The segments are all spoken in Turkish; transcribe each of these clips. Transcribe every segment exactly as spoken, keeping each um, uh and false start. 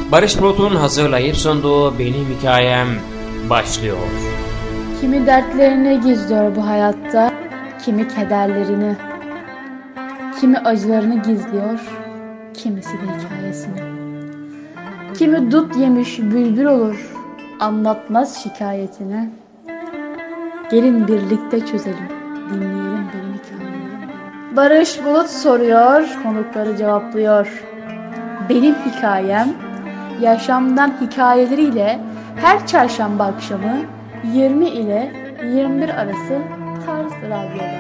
Barış Bulut'un hazırlayıp sunduğu Benim Hikayem başlıyor. Kimi dertlerini gizliyor bu hayatta, kimi kederlerini, kimi acılarını gizliyor, kimisi de hikayesini. Kimi dut yemiş bülbül olur, anlatmaz şikayetini. Gelin birlikte çözelim, dinleyelim benim hikayemi. Barış Bulut soruyor, konukları cevaplıyor. Benim hikayem, yaşamdan hikayeleriyle her çarşamba akşamı yirmi ile yirmi bir arası Tarz Radyo'da.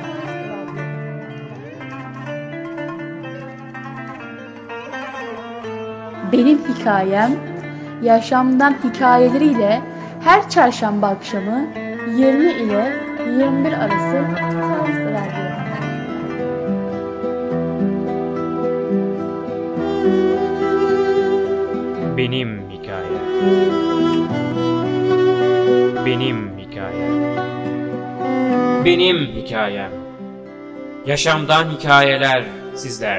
Benim hikayem, yaşamdan hikayeleriyle her çarşamba akşamı yirmi ile yirmi bir arası Tarz Radyo'da. Benim hikayem. Benim hikayem. Benim hikayem. Yaşamdan hikayeler sizler.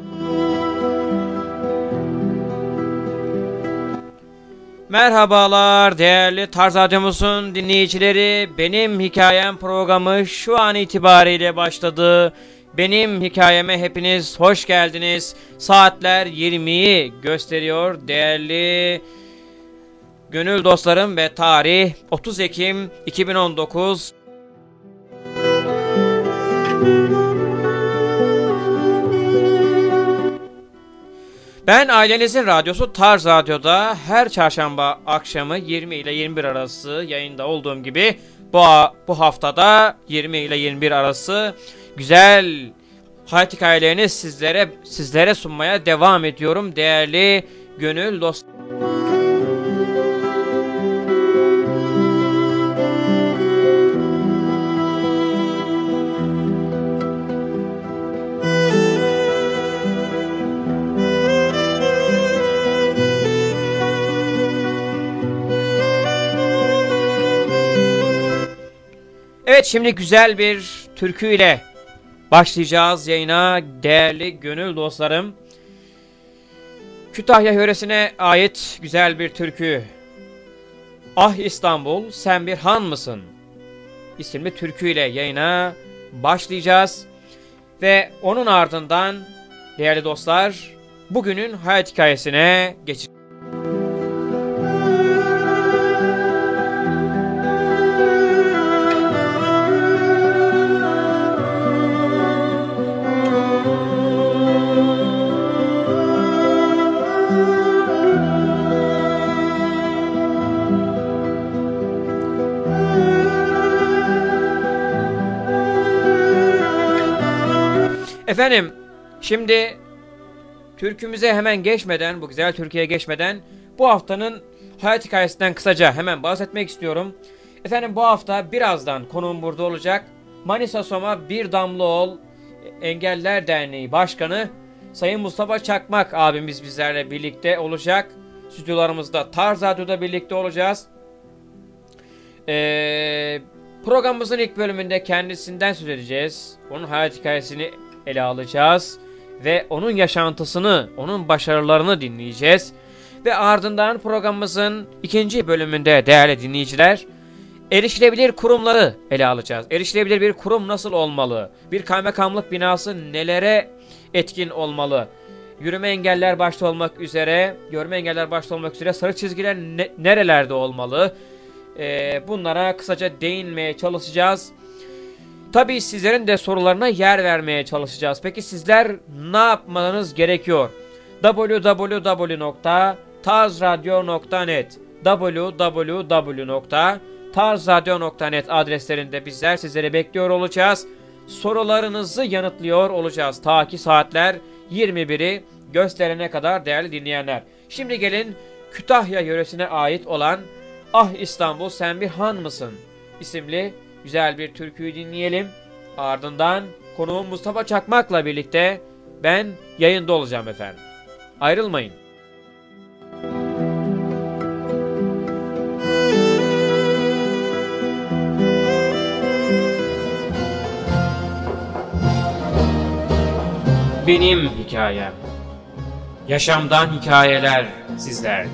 Merhabalar değerli Tarz Radyomuzun dinleyicileri. Benim Hikayem programı şu an itibariyle başladı. Benim hikayeme hepiniz hoş geldiniz. Saatler yirmiyi gösteriyor değerli gönül dostlarım ve tarih otuz Ekim iki bin on dokuz. Ben ailenizin radyosu Tarz Radyo'da her çarşamba akşamı yirmi ile yirmi bir arası yayında olduğum gibi bu, bu haftada yirmi ile yirmi bir arası güzel hayat hikayelerini sizlere sizlere sunmaya devam ediyorum değerli gönül dostlarım. Evet, şimdi güzel bir türküyle başlayacağız yayına değerli gönül dostlarım. Kütahya yöresine ait güzel bir türkü. Ah İstanbul sen bir han mısın isimli türküyle yayına başlayacağız. Ve onun ardından değerli dostlar bugünün hayat hikayesine geçeceğiz. Efendim, şimdi türkümüze hemen geçmeden, bu güzel türküye geçmeden bu haftanın hayat hikayesinden kısaca hemen bahsetmek istiyorum. Efendim, bu hafta birazdan konuğum burada olacak. Manisa Soma Bir Damla Ol Engeller Derneği Başkanı Sayın Mustafa Çakmak abimiz bizlerle birlikte olacak. Stüdyolarımızda Tarz Radyo'da birlikte olacağız. Ee, programımızın ilk bölümünde kendisinden söz edeceğiz. Onun hayat hikayesini ele alacağız ve onun yaşantısını, onun başarılarını dinleyeceğiz. Ve ardından programımızın ikinci bölümünde değerli dinleyiciler, erişilebilir kurumları ele alacağız. Erişilebilir bir kurum nasıl olmalı? Bir kaymakamlık binası nelere etkin olmalı? Yürüme engeller başta olmak üzere, görme engeller başta olmak üzere sarı çizgiler ne, nerelerde olmalı? Ee, bunlara kısaca değinmeye çalışacağız. Tabii sizlerin de sorularına yer vermeye çalışacağız. Peki sizler ne yapmanız gerekiyor? double-u double-u double-u nokta tarzradyo nokta net double-u double-u double-u nokta tarzradyo nokta net adreslerinde bizler sizleri bekliyor olacağız. Sorularınızı yanıtlıyor olacağız. Ta ki saatler yirmi biri gösterene kadar değerli dinleyenler. Şimdi gelin Kütahya yöresine ait olan Ah İstanbul Sen Bir Han Mısın isimli güzel bir türküyü dinleyelim. Ardından konuğum Mustafa Çakmak'la birlikte ben yayında olacağım efendim. Ayrılmayın. Benim hikayem. Yaşamdan hikayeler sizler.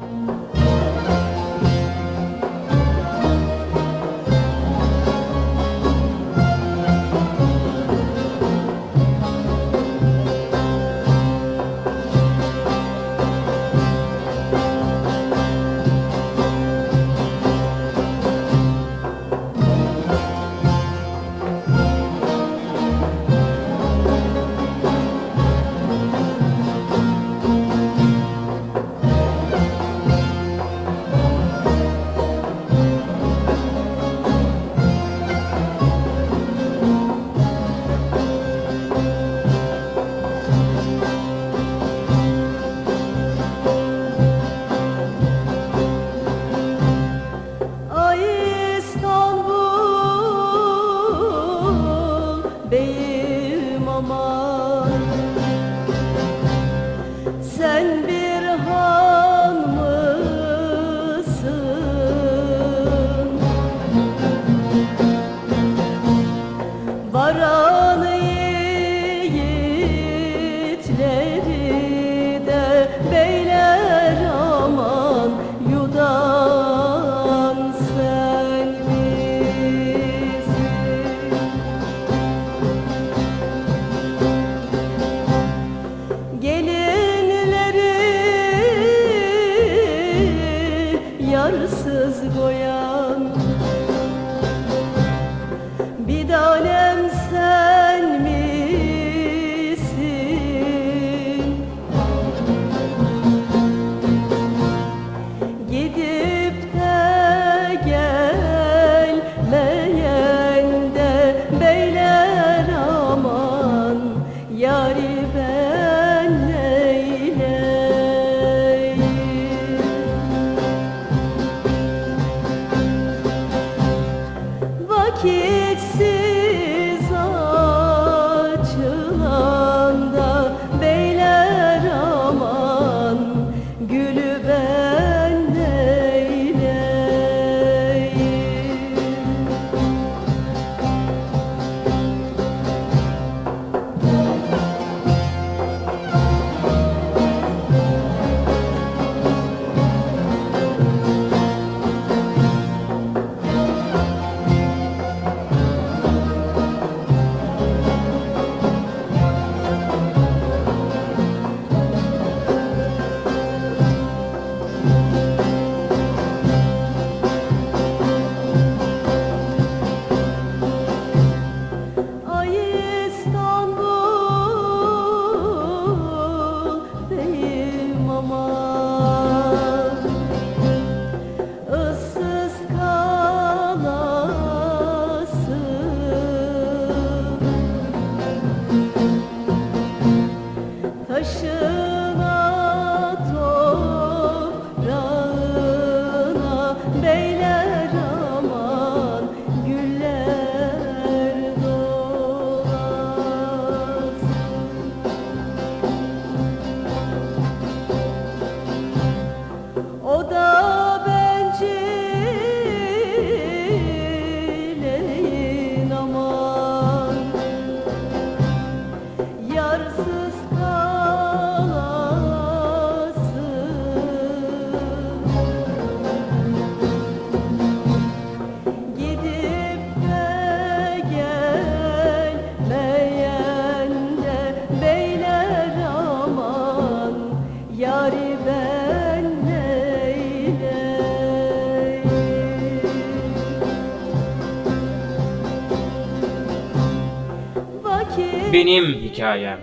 Benim hikayem.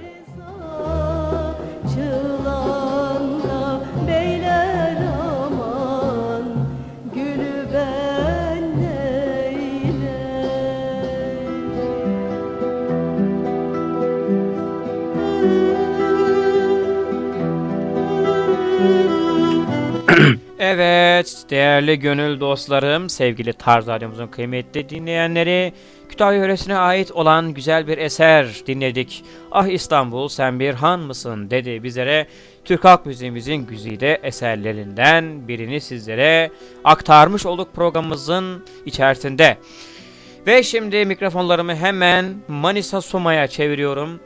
Evet, değerli gönül dostlarım, sevgili Tarz Radyomuzun kıymetli dinleyenleri, Kütahya yöresine ait olan güzel bir eser dinledik. Ah İstanbul, sen bir han mısın dedi bizlere. Türk halk müziğimizin güzide eserlerinden birini sizlere aktarmış olduk programımızın içerisinde. Ve şimdi mikrofonlarımı hemen Manisa Soma'ya çeviriyorum.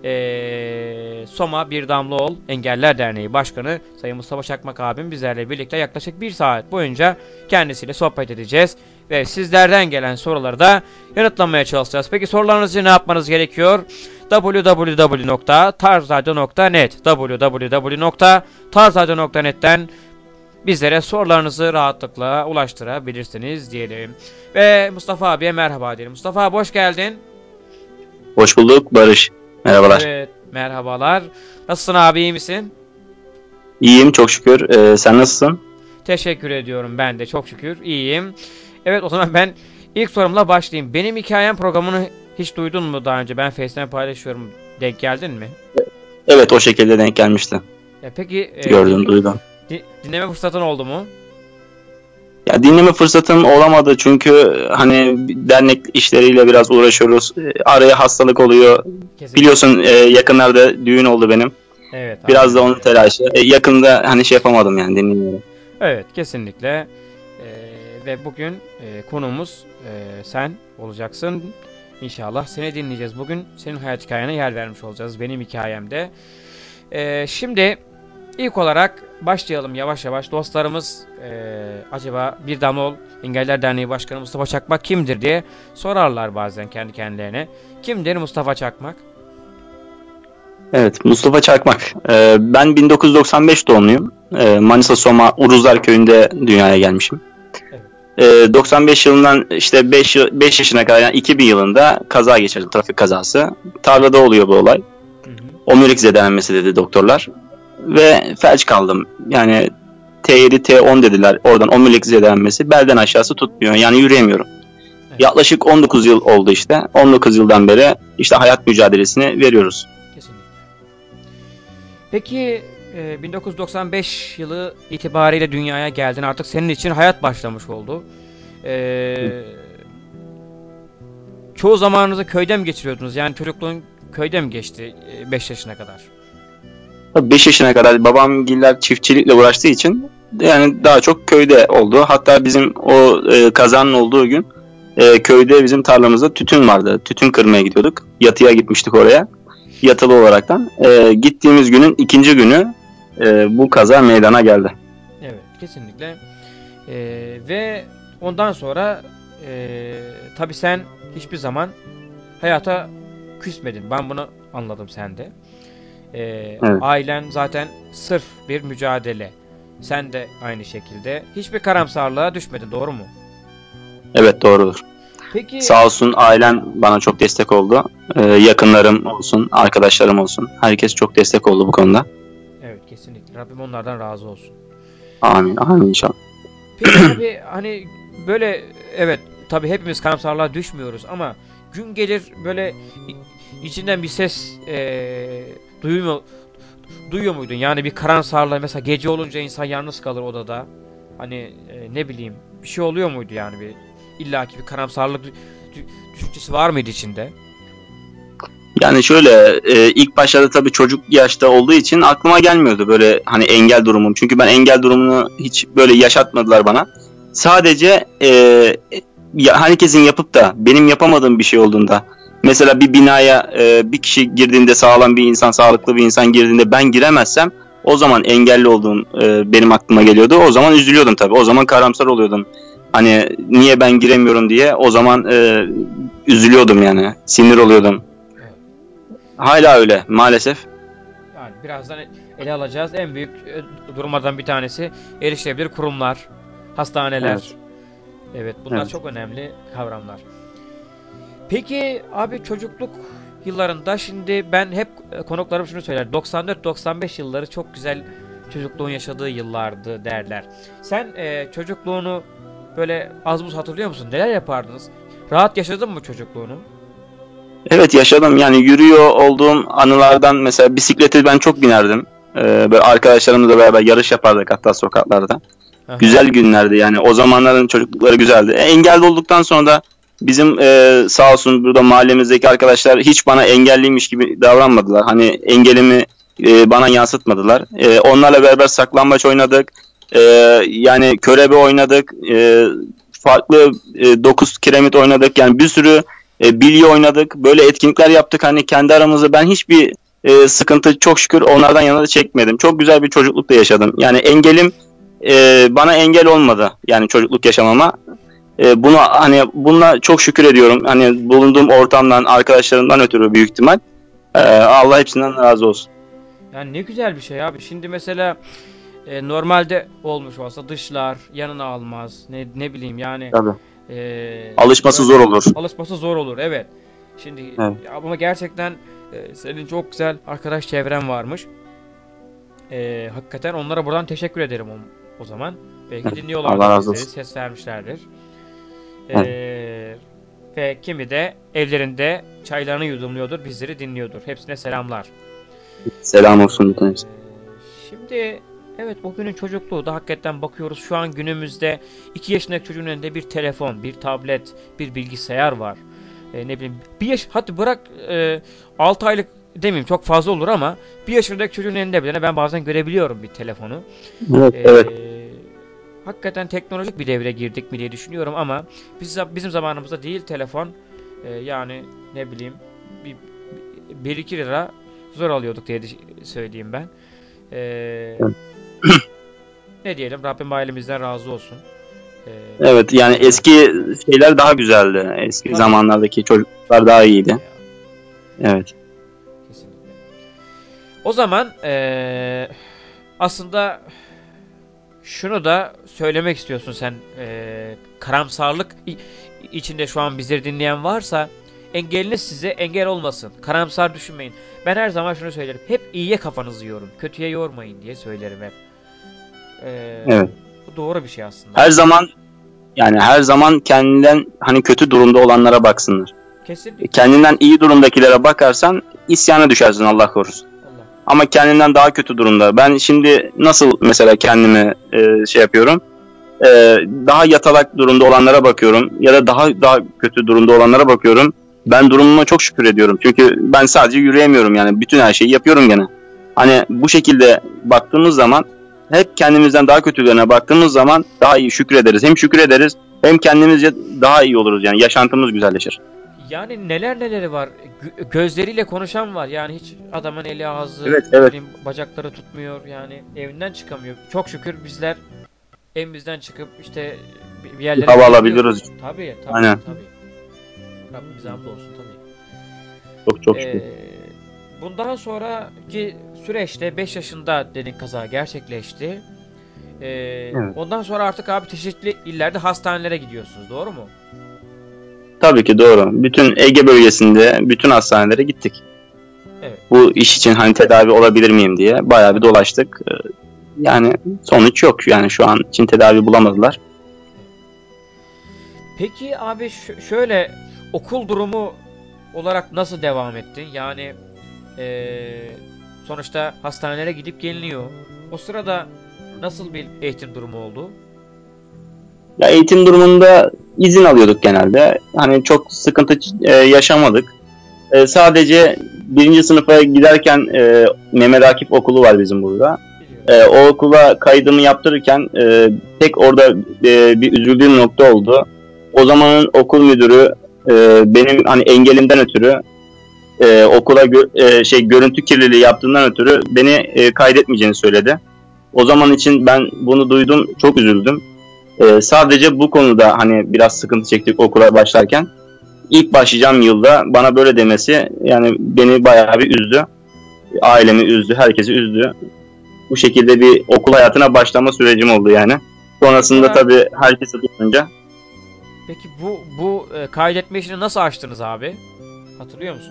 Ee, Soma Bir Damla Ol Engeller Derneği Başkanı Sayın Mustafa Çakmak abim bizlerle birlikte yaklaşık bir saat boyunca kendisiyle sohbet edeceğiz. Ve sizlerden gelen soruları da yanıtlamaya çalışacağız. Peki sorularınızı ne yapmanız gerekiyor? double-u double-u double-u nokta tarzradio nokta net double-u double-u double-u nokta tarzradio nokta net'ten bizlere sorularınızı rahatlıkla ulaştırabilirsiniz diyelim. Ve Mustafa abiye merhaba diyelim. Mustafa abi hoş geldin. Hoş bulduk Barış. Merhabalar. Evet, merhabalar. Nasılsın abi, iyi misin? İyiyim çok şükür. Ee, sen nasılsın? Teşekkür ediyorum, ben de çok şükür iyiyim. Evet, o zaman ben ilk sorumla başlayayım. Benim Hikayem programını hiç duydun mu daha önce? Ben Face'ten paylaşıyorum. Denk geldin mi? Evet, o şekilde denk gelmişti. Ya peki Gördüm, e, duydum. Di- dinleme fırsatın oldu mu? Ya dinleme fırsatım olamadı çünkü hani dernek işleriyle biraz uğraşıyoruz. Araya hastalık oluyor. Kesinlikle. Biliyorsun e, yakınlarda düğün oldu benim. Evet. Abi. Biraz da onun telaşı. E, yakında hani şey yapamadım yani dinlemiyorum. Evet, kesinlikle. E, ve bugün e, konumuz e, sen olacaksın. İnşallah seni dinleyeceğiz. Bugün senin hayat hikayene yer vermiş olacağız. Benim hikayemde. E, şimdi ilk olarak başlayalım yavaş yavaş. Dostlarımız e, acaba Bir Damla Ol Engeller Derneği Başkanı Mustafa Çakmak kimdir diye sorarlar bazen kendi kendilerine. Kimdir Mustafa Çakmak? Evet, Mustafa Çakmak. Ee, ben bin dokuz yüz doksan beş doğumluyum. Ee, Manisa Soma Uruzlar Köyü'nde dünyaya gelmişim. Evet. Ee, doksan beş yılından işte beş, beş yaşına kadar yani iki bin yılında kaza geçirdim, trafik kazası. Tarlada oluyor bu olay. Hı hı. Omurilik zedelenmesi dedi doktorlar. Ve felç kaldım. Yani T yedi T on dediler. Oradan omurilik zedelenmesi. Belden aşağısı tutmuyor. Yani yürüyemiyorum. Evet. Yaklaşık on dokuz yıl oldu işte. on dokuz yıldan beri işte hayat mücadelesini veriyoruz. Kesinlikle. Peki e, bin dokuz yüz doksan beş yılı itibariyle dünyaya geldin. Artık senin için hayat başlamış oldu. E, çoğu zamanınızı köyde mi geçiriyordunuz? Yani çocukluğun köyde mi geçti beş yaşına kadar? beş yaşına kadar babamgiller çiftçilikle uğraştığı için yani daha çok köyde oldu. Hatta bizim o e, kazanın olduğu gün e, köyde bizim tarlamızda tütün vardı. Tütün kırmaya gidiyorduk. Yatıya gitmiştik oraya. Yatılı olaraktan. E, gittiğimiz günün ikinci günü e, bu kaza meydana geldi. Evet, kesinlikle. E, ve ondan sonra e, tabii sen hiçbir zaman hayata küsmedin. Ben bunu anladım sende. Ee, evet. Ailen zaten sırf bir mücadele. Sen de aynı şekilde. Hiçbir karamsarlığa düşmedin, doğru mu? Evet, doğrudur. Peki. Sağ olsun ailem bana çok destek oldu. Ee, yakınlarım olsun, arkadaşlarım olsun. Herkes çok destek oldu bu konuda. Evet, kesinlikle. Rabbim onlardan razı olsun. Amin, amin inşallah. Peki abi hani böyle evet tabii hepimiz karamsarlığa düşmüyoruz ama gün gelir böyle içinden bir ses ee, duyuyor, duyuyor muydun? Yani bir karamsarlığı mesela gece olunca insan yalnız kalır odada. Hani e, ne bileyim bir şey oluyor muydu yani bir illaki bir karamsarlık düşüncesi var mıydı içinde? Yani şöyle e, ilk başlarda tabii çocuk yaşta olduğu için aklıma gelmiyordu böyle hani engel durumum. Çünkü ben engel durumunu hiç böyle yaşatmadılar bana. Sadece e, ya, herkesin yapıp da benim yapamadığım bir şey olduğunda mesela bir binaya e, bir kişi girdiğinde sağlam bir insan, sağlıklı bir insan girdiğinde ben giremezsem o zaman engelli olduğum e, benim aklıma geliyordu. O zaman üzülüyordum tabii. O zaman karamsar oluyordum. Hani niye ben giremiyorum diye o zaman e, üzülüyordum yani. Sinir oluyordum. Evet. Hala öyle maalesef. Yani birazdan ele alacağız. En büyük e, durumlardan bir tanesi erişilebilir kurumlar, hastaneler. Evet, evet bunlar evet. Çok önemli kavramlar. Peki abi çocukluk yıllarında şimdi ben hep konuklarım şunu söyler. doksan dört doksan beş yılları çok güzel çocukluğun yaşadığı yıllardı derler. Sen e, çocukluğunu böyle az buz hatırlıyor musun? Neler yapardınız? Rahat yaşadın mı çocukluğunu? Evet yaşadım. Yani yürüyor olduğum anılardan mesela bisiklete ben çok binerdim. Ee, böyle arkadaşlarımızla beraber yarış yapardık hatta sokaklarda. Aha. Güzel günlerdi yani. O zamanların çocuklukları güzeldi. E, engelli olduktan sonra da bizim e, sağ olsun burada mahallemizdeki arkadaşlar hiç bana engelliymiş gibi davranmadılar. Hani engelimi e, bana yansıtmadılar. E, onlarla beraber saklambaç oynadık. E, yani körebe oynadık. E, farklı e, dokuz kiremit oynadık. Yani bir sürü E, bilye oynadık. Böyle etkinlikler yaptık. Hani kendi aramızda ben hiçbir e, sıkıntı çok şükür onlardan yana da çekmedim. Çok güzel bir çocukluk da yaşadım. Yani engelim e, bana engel olmadı. Yani çocukluk yaşamama. E, bunu hani bununla çok şükür ediyorum. Hani bulunduğum ortamdan, arkadaşlarımdan ötürü büyük ihtimal. E, Allah hepsinden razı olsun. Yani ne güzel bir şey abi. Şimdi mesela e, normalde olmuş olsa dışlar, yanına almaz. Ne ne bileyim yani. Tabii. E, Alışması böyle- zor olur. Alışması zor olur, evet. Şimdi Evet. ama gerçekten e, senin çok güzel arkadaş çevren varmış. E, hakikaten onlara buradan teşekkür ederim o, o zaman. Belki Evet, dinliyorlardır Allah razı bizleri, olsun. ses vermişlerdir. E, Ve kimi de evlerinde çaylarını yudumluyordur, bizleri dinliyordur. Hepsine selamlar. Selam olsun bütün hepsi. Ee, Şimdi evet, o günün çocukluğu da hakikaten bakıyoruz, şu an günümüzde iki yaşındaki çocuğun elinde bir telefon, bir tablet, bir bilgisayar var. Ee, ne bileyim bir yaş, hadi bırak e, altı aylık demeyeyim, çok fazla olur ama bir yaşındaki çocuğun elinde bile ben bazen görebiliyorum bir telefonu. Evet, Ee, evet. Hakikaten teknolojik bir devre girdik mi diye düşünüyorum ama biz, bizim zamanımızda değil telefon. Ee, yani ne bileyim bir, bir iki lira zor alıyorduk diye düş- söyleyeyim ben. Ee, Ne diyelim, Rabbim ailemizden razı olsun. Ee, Evet, yani eski şeyler daha güzeldi. Eski Tabii. zamanlardaki çocuklar daha iyiydi. Evet. Kesinlikle. O zaman ee, aslında şunu da söylemek istiyorsun sen, ee, karamsarlık i- içinde şu an bizleri dinleyen varsa engeliniz size engel olmasın. Karamsar düşünmeyin. Ben her zaman şunu söylerim. Hep iyiye kafanızı yorun. Kötüye yormayın diye söylerim hep. Ee, Evet. Bu doğru bir şey aslında. Her zaman yani her zaman kendinden hani kötü durumda olanlara baksınlar. Kesinlikle. Kendinden iyi durumdakilere bakarsan isyana düşersin, Allah korusun. Allah. Ama kendinden daha kötü durumda. Ben şimdi nasıl mesela kendimi e, şey yapıyorum? E, Daha yatalak durumda olanlara bakıyorum ya da daha daha kötü durumda olanlara bakıyorum. Ben durumuma çok şükür ediyorum. Çünkü ben sadece yürüyemiyorum, yani bütün her şeyi yapıyorum gene. Hani bu şekilde baktığımız zaman, hep kendimizden daha kötülerine baktığımız zaman daha iyi şükrederiz. Hem şükrederiz hem kendimizce daha iyi oluruz, yani yaşantımız güzelleşir. Yani neler neleri var. Gö- gözleriyle konuşan var. Yani hiç adamın eli ağzı, Evet, ne evet. bileyim, bacakları tutmuyor. Yani evinden çıkamıyor. Çok şükür bizler evimizden çıkıp işte bir bir yerlere Hava gidebiliyoruz. alabiliyoruz. Tabii tabii Aynen. tabii. Rabbimize hamdolsun tabii. Çok çok şükür. Ee, Bundan sonraki süreçte beş yaşında dedin kaza gerçekleşti. Ee, Evet. Ondan sonra artık abi çeşitli illerde hastanelere gidiyorsunuz, doğru mu? Tabii ki doğru. Bütün Ege bölgesinde bütün hastanelere gittik. Evet. Bu iş için hani tedavi olabilir miyim diye bayağı bir dolaştık. Ee, Yani sonuç yok. Yani şu an için tedavi bulamadılar. Peki abi ş- şöyle okul durumu olarak nasıl devam ettin? Yani eee, sonuçta hastanelere gidip geliniyor. O sırada nasıl bir eğitim durumu oldu? Ya eğitim durumunda izin alıyorduk genelde. Hani çok sıkıntı e, yaşamadık. E, sadece birinci sınıfa giderken e, Mehmet Akif okulu var bizim burada. Biliyorum. E, o okula kaydımı yaptırırken e, tek orada e, bir üzüldüğüm nokta oldu. O zamanın okul müdürü e, benim hani engelimden ötürü e, okula gö- e, şey görüntü kirliliği yaptığından ötürü beni e, kaydetmeyeceğini söyledi. O zaman için ben bunu duydum, çok üzüldüm. E, sadece bu konuda hani biraz sıkıntı çektik okula başlarken. İlk başlayacağım yılda bana böyle demesi yani beni bayağı bir üzdü. Ailemi üzdü, herkesi üzdü. Bu şekilde bir okul hayatına başlama sürecim oldu yani. Sonrasında Ha. tabii herkese duyunca. Peki bu bu e, kaydetme işini nasıl açtınız abi? Hatırlıyor musun?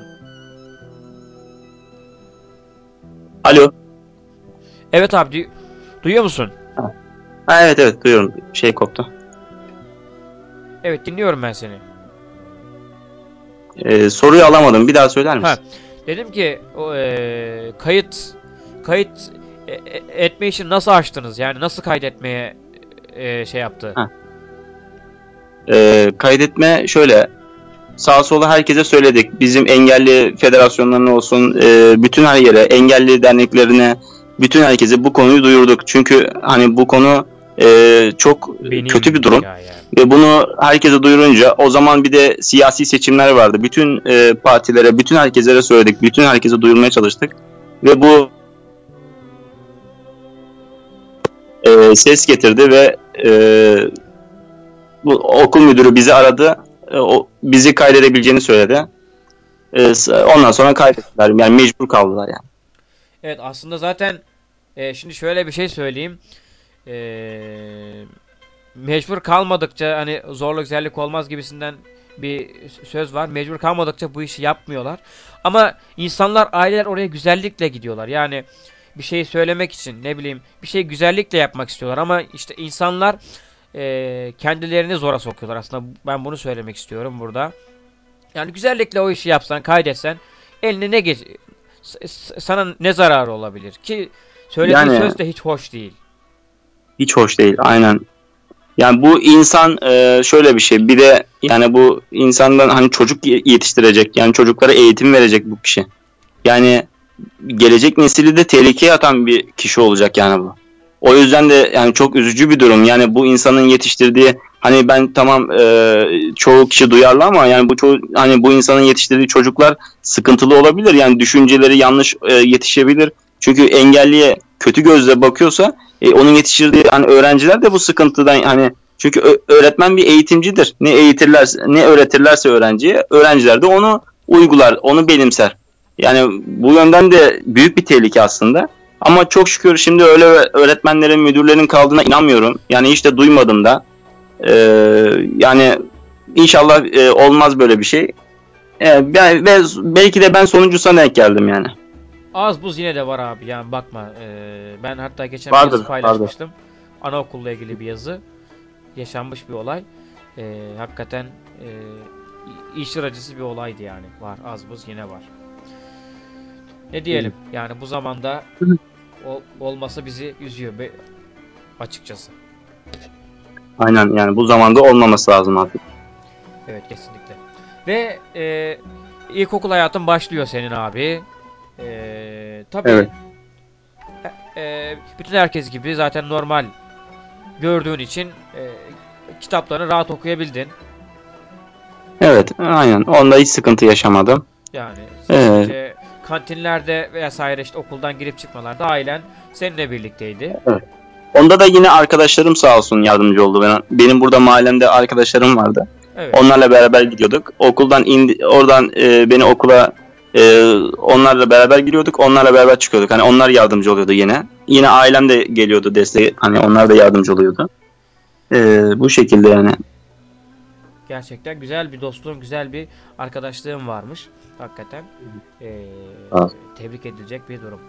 Alo. Evet abi, duy- duyuyor musun? Ha, evet evet duyuyorum. Şey koptu. Evet, dinliyorum ben seni. Ee, soruyu alamadım. Bir daha söyler misin? Ha, dedim ki o e, kayıt kayıt e- e- etme işini nasıl açtınız? Yani nasıl kaydetmeye e, şey yaptı? Ha. Ee, kaydetme şöyle. Sağa sola herkese söyledik. Bizim engelli federasyonlarına olsun, e, bütün her yere, engelli derneklerine, bütün herkese bu konuyu duyurduk. Çünkü hani bu konu e, çok Benim kötü bir durum. hikayem. Ve bunu herkese duyurunca, o zaman bir de siyasi seçimler vardı. Bütün e, partilere, bütün herkeslere söyledik. Bütün herkese duyurmaya çalıştık. Ve bu e, ses getirdi ve e, bu okul müdürü bizi aradı. E, o bizi kaydedebileceğini söyledi. E, ondan sonra kaydettiler. Yani mecbur kaldılar yani. Evet, aslında zaten e, şimdi şöyle bir şey söyleyeyim. E, mecbur kalmadıkça hani zorluk güzellik olmaz gibisinden bir söz var. Mecbur kalmadıkça bu işi yapmıyorlar. Ama insanlar, aileler oraya güzellikle gidiyorlar. Yani bir şey söylemek için, ne bileyim, bir şey güzellikle yapmak istiyorlar. Ama işte insanlar e, kendilerini zora sokuyorlar. Aslında ben bunu söylemek istiyorum burada. Yani güzellikle o işi yapsan, kaydetsen, eline ne geç s- s- sana ne zararı olabilir ki? Söylediği Yani söz de hiç hoş değil. hiç hoş değil. Aynen. Yani bu insan e, şöyle bir şey. Bir de yani bu insandan hani çocuk ye- yetiştirecek. Yani çocuklara eğitim verecek bu kişi. Yani gelecek nesili de tehlikeye atan bir kişi olacak yani bu. O yüzden de yani çok üzücü bir durum. Yani bu insanın yetiştirdiği, hani ben tamam, e, çoğu kişi duyarlı ama yani bu çoğu, hani bu insanın yetiştirdiği çocuklar sıkıntılı olabilir. Yani düşünceleri yanlış e, yetişebilir. Çünkü engelliye kötü gözle bakıyorsa e, onun yetiştirdiği hani öğrenciler de bu sıkıntıdan, hani çünkü ö- öğretmen bir eğitimcidir. Ne eğitirlerse, ne öğretirlerse öğrenciye, öğrenciler de onu uygular, onu benimser. Yani bu yönden de büyük bir tehlike aslında. Ama çok şükür şimdi öyle öğretmenlerin, müdürlerin kaldığına inanmıyorum. Yani hiç de duymadım da. Ee, yani inşallah e, olmaz böyle bir şey. Ee, ben- ve belki de ben sonuncusuna denk geldim yani. Az buz yine de var abi, yani bakma. Ee, ben hatta geçen bir Vardır, yazı vardır. paylaşmıştım. Anaokulla ilgili bir yazı. Yaşanmış bir olay. Ee, hakikaten e, içler acısı bir olaydı yani. Var, az buz yine var. Ne diyelim? Yani bu zamanda o, olması bizi üzüyor be, açıkçası. Aynen, yani bu zamanda olmaması lazım artık. Evet, kesinlikle. Ve e, ilkokul hayatın başlıyor senin abi. E, tabii Evet. e, bütün herkes gibi zaten normal gördüğün için e, kitaplarını rahat okuyabildin. Evet, aynen. Onda hiç sıkıntı yaşamadım. Yani Ee, sadece kantinlerde vesaire, işte okuldan girip çıkmalarda ailen seninle birlikteydi. evet. Onda da yine arkadaşlarım sağ olsun yardımcı oldu. Ben, benim burada mahallemde arkadaşlarım vardı. Evet. Onlarla beraber gidiyorduk. Okuldan indi, oradan e, beni okula e, onlarla beraber giriyorduk. Onlarla beraber çıkıyorduk. Hani onlar yardımcı oluyordu yine. Yine ailem de geliyordu desteği. Hani onlar da yardımcı oluyordu. E, bu şekilde yani. Gerçekten güzel bir dostluğun, güzel bir arkadaşlığın varmış. Hakikaten e, Evet. tebrik edilecek bir durum.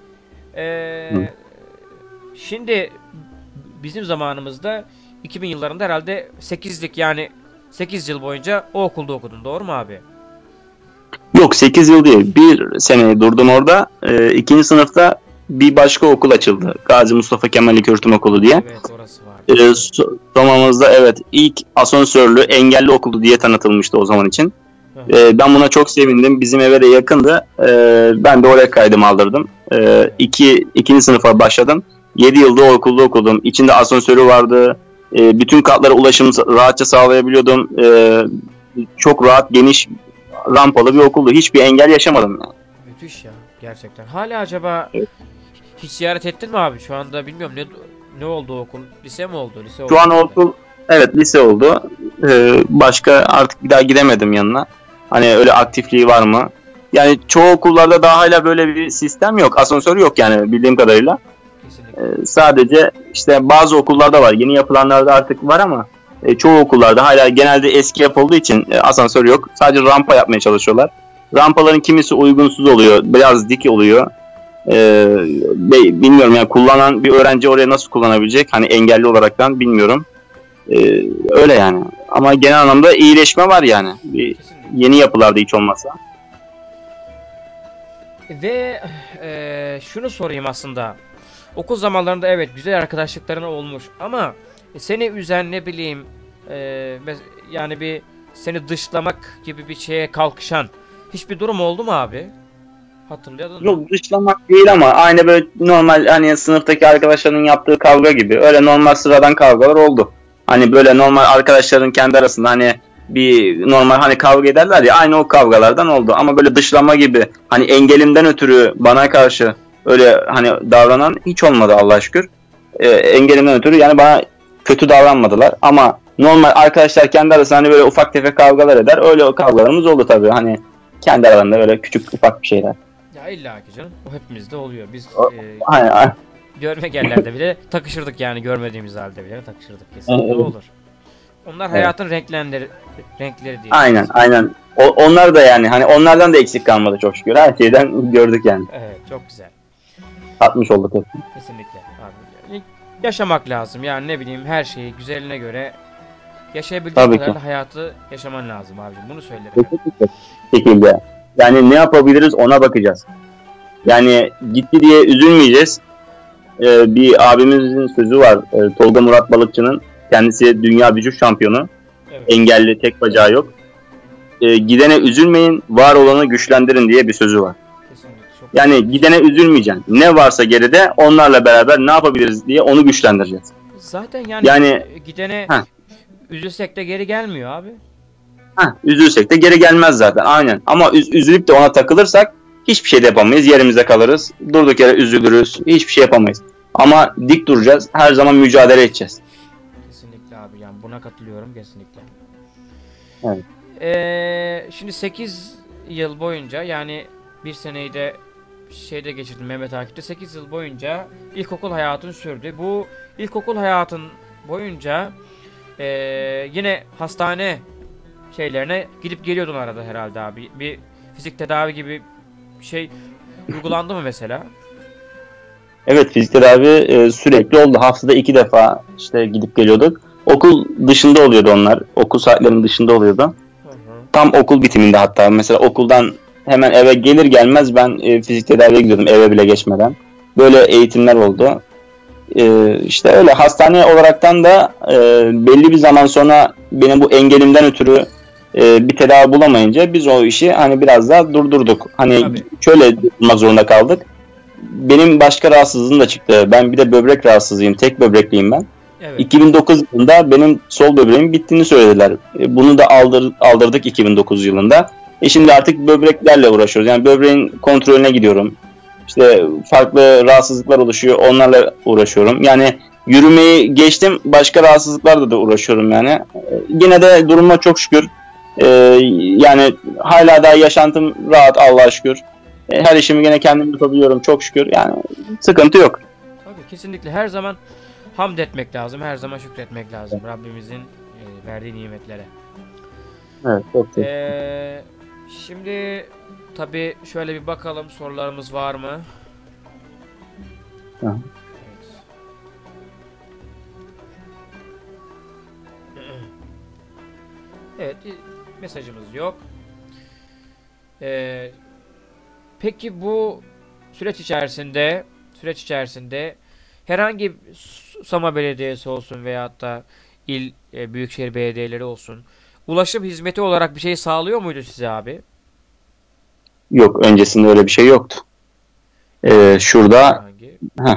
Hı. E, şimdi bizim zamanımızda iki bin yıllarında herhalde sekizlik, yani sekiz yıl boyunca o okulda okudun, doğru mu abi? Yok, sekiz yıl değil. Bir sene durdum orada. E, ikinci sınıfta bir başka okul açıldı. Gazi Mustafa Kemal İlköğretim Okulu diye. Evet, orası E, vardı. so- Soma'mızda evet ilk asansörlü engelli okulu diye tanıtılmıştı o zaman için. Hı hı. Ee, ben buna çok sevindim. Bizim eve de yakındı. Ee, ben de oraya kaydımı aldırdım. Ee, iki, ikinci sınıfa başladım. Yedi yılda o okulda okudum. İçinde asansörü vardı. Ee, bütün katlara ulaşım rahatça sağlayabiliyordum. Ee, çok rahat, geniş, rampalı bir okuldu. Hiçbir engel yaşamadım yani. Müthiş ya, gerçekten. Hala acaba Evet. hiç ziyaret ettin mi abi? Şu anda bilmiyorum ne ne oldu o okul? Lise mi oldu? Lise oldu Şu an o herhalde. okul evet lise oldu. Ee, başka artık bir daha gidemedim yanına. Hani öyle aktifliği var mı? Yani çoğu okullarda daha hala böyle bir sistem yok. Asansör yok yani bildiğim kadarıyla. Kesinlikle. Ee, sadece işte bazı okullarda var. Yeni yapılanlarda artık var ama e, çoğu okullarda hala genelde eski yapı olduğu için e, asansör yok. Sadece rampa yapmaya çalışıyorlar. Rampaların kimisi uygunsuz oluyor. Biraz dik oluyor. Ee, be- bilmiyorum yani kullanan bir öğrenci oraya nasıl kullanabilecek? Hani engelli olaraktan bilmiyorum. Ee, öyle yani. Ama genel anlamda iyileşme var yani. Bir, Kesinlikle. yeni yapılarda hiç olmazsa. Ve eee, şunu sorayım aslında. Okul zamanlarında evet güzel arkadaşlıkların olmuş ama seni üzen, ne bileyim, eee, mes- yani bir seni dışlamak gibi bir şeye kalkışan hiçbir durum oldu mu abi? Hatırladın mı? Yok, dışlamak değil ama aynı böyle normal hani sınıftaki arkadaşlarının yaptığı kavga gibi. Öyle normal sıradan kavgalar oldu. Hani böyle normal arkadaşların kendi arasında hani bir normal hani kavga ederler ya, aynı o kavgalardan oldu. Ama böyle dışlama gibi hani engelimden ötürü bana karşı öyle hani davranan hiç olmadı Allah'a şükür. Ee, engelimden ötürü yani bana kötü davranmadılar. Ama normal arkadaşlar kendi arasında hani böyle ufak tefek kavgalar eder. Öyle o kavgalarımız oldu tabii. Hani kendi aralarında böyle küçük ufak bir şeyler. Ya illa ki canım. O hepimizde oluyor. Biz O- e, Aynen, aynen. görme yerlerde bile takışırdık yani, görmediğimiz halde bile takışırdık kesinlikle Evet. olur. Onlar hayatın renklenleri renkleri diye. Aynen aynen. O, onlar da yani hani onlardan da eksik kalmadı çok şükür. Her şeyden gördük yani. Evet, çok güzel. Tatmış olduk hepsini. Kesinlikle abi. Yani yaşamak lazım. Yani ne bileyim, her şeyi güzeline göre yaşayabildiğin Tabii kadar ki. da hayatı yaşaman lazım abicim. Bunu söylerim. Kesinlikle. Şekilde. Yani ne yapabiliriz ona bakacağız. Yani gitti diye üzülmeyeceğiz. Ee, bir abimizin sözü var. Ee, Tolga Murat Balıkçı'nın. Kendisi dünya vücut şampiyonu. Evet. Engelli, tek bacağı yok. Ee, gidene üzülmeyin, var olanı güçlendirin diye bir sözü var. Kesinlikle çok. Yani gidene üzülmeyeceksin. Ne varsa geride onlarla beraber ne yapabiliriz diye onu güçlendireceğiz. Zaten yani, Yani- gidene Heh. üzülsek de geri gelmiyor abi. Heh, üzülsek de geri gelmez zaten, aynen. Ama üz- üzülüp de ona takılırsak hiçbir şey de yapamayız. Yerimizde kalırız. Durduk yere üzülürüz. Hiçbir şey yapamayız. Ama dik duracağız. Her zaman mücadele edeceğiz. Kesinlikle abi, yani buna katılıyorum kesinlikle. Evet. Ee, şimdi sekiz yıl boyunca, yani bir seneyi de şeyde geçirdim, Mehmet Akif'te. sekiz yıl boyunca ilkokul hayatın sürdü. Bu ilkokul hayatın boyunca ee, yine hastane şeylerine gidip geliyordun arada herhalde abi. Bir fizik tedavi gibi bir şey uygulandı mı mesela? Evet, fizik tedavi e, sürekli oldu. Haftada iki defa işte gidip geliyorduk. Okul dışında oluyordu onlar. Okul saatlerinin dışında oluyordu. Hı hı. Tam okul bitiminde hatta. Mesela okuldan hemen eve gelir gelmez ben e, fizik tedaviye gidiyordum eve bile geçmeden. Böyle eğitimler oldu. E, işte öyle hastane olaraktan da e, belli bir zaman sonra benim bu engelimden ötürü e, bir tedavi bulamayınca biz o işi hani biraz daha durdurduk. Hani Tabii. şöyle durmak zorunda kaldık. Benim başka rahatsızlığım da çıktı. Ben bir de böbrek rahatsızıyım. Tek böbrekliyim ben. Evet. iki bin dokuz yılında benim sol böbreğimin bittiğini söylediler. E, Bunu da aldır, aldırdık iki bin dokuz yılında. E şimdi artık böbreklerle uğraşıyoruz. Yani böbreğin kontrolüne gidiyorum. İşte farklı rahatsızlıklar oluşuyor. Onlarla uğraşıyorum. Yani yürümeyi geçtim. Başka rahatsızlıklarla da uğraşıyorum yani. E, Yine de duruma çok şükür. E, yani hala daha yaşantım rahat Allah'a şükür. E, Her işimi gene kendim yapabiliyorum çok şükür. Yani sıkıntı yok. Tabii, kesinlikle her zaman hamd etmek lazım. Her zaman şükretmek lazım Rabbimizin e, verdiği nimetlere. Evet, çok teşekkür Ee, şimdi tabii şöyle bir bakalım, sorularımız var mı? Hı. Evet. Evet, mesajımız yok. Ee, peki bu süreç içerisinde süreç içerisinde herhangi bir Susama Belediyesi olsun veyahut da il e, büyükşehir belediyeleri olsun, ulaşım hizmeti olarak bir şey sağlıyor muydu size abi? Yok, öncesinde öyle bir şey yoktu. Ee, şurada Herhangi. heh,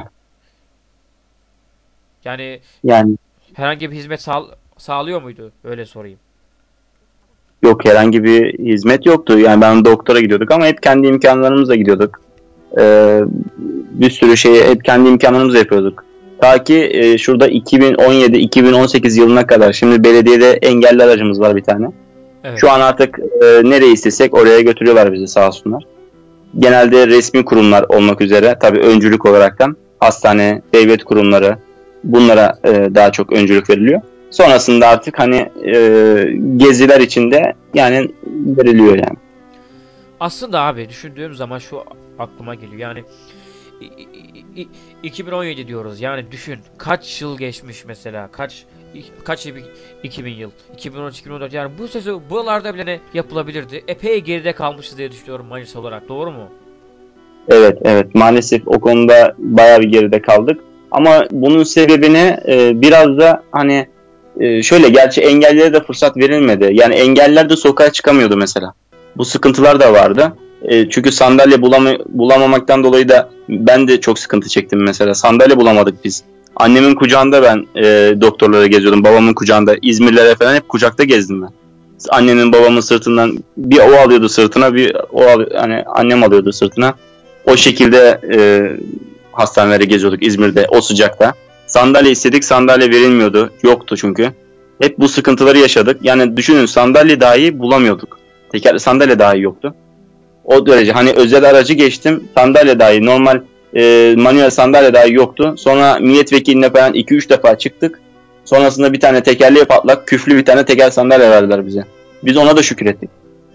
Yani yani herhangi bir hizmet sağ, sağlıyor muydu? Öyle sorayım. yok, herhangi bir hizmet yoktu. Yani ben doktora gidiyorduk ama hep kendi imkanlarımızla gidiyorduk. Ee, bir sürü şeyi hep kendi imkanlarımızla yapıyorduk. Ta ki e, şurada iki bin on yedi iki bin on sekiz yılına kadar, şimdi belediyede engelli aracımız var bir tane. Evet. Şu an artık e, nereye istesek oraya götürüyorlar bizi sağ olsunlar. Genelde resmi kurumlar olmak üzere, tabii öncülük olaraktan hastane, devlet kurumları, bunlara e, daha çok öncülük veriliyor. Sonrasında artık hani e, geziler içinde yani veriliyor yani. Aslında abi düşündüğüm zaman şu aklıma geliyor. Yani i- i- i- iki bin on yedi diyoruz. Yani düşün, kaç yıl geçmiş mesela? Kaç kaç yıl? iki bin yıl. iki bin on üç iki bin on dört, yani bu sezon buralarda bile ne yapılabilirdi? Epey geride kalmışız diye düşünüyorum Manisa olarak. Doğru mu? Evet, evet, maalesef o konuda bayağı bir geride kaldık. Ama bunun sebebini e, biraz da hani e, şöyle, gerçi engellilere de fırsat verilmedi. Yani engelliler de sokağa çıkamıyordu mesela. Bu sıkıntılar da vardı. E, çünkü sandalye bulama- bulamamaktan dolayı da ben de çok sıkıntı çektim mesela. Sandalye bulamadık biz. Annemin kucağında ben e, doktorlara geziyordum. Babamın kucağında. İzmirlere falan hep kucakta gezdim ben. Annemin babamın sırtından bir o alıyordu sırtına, bir o al- hani annem alıyordu sırtına. O şekilde e, hastanelere geziyorduk İzmir'de o sıcakta. Sandalye istedik, sandalye verilmiyordu. Yoktu çünkü. Hep bu sıkıntıları yaşadık. Yani düşünün, sandalye dahi bulamıyorduk. Tekerli sandalye dahi yoktu. O derece hani özel aracı geçtim, sandalye dahi normal e, manuel sandalye dahi yoktu. Sonra milletvekiliyle falan iki üç defa çıktık. Sonrasında bir tane tekerleği patlak, küflü bir tane teker sandalye verdiler bize. Biz ona da şükrettik.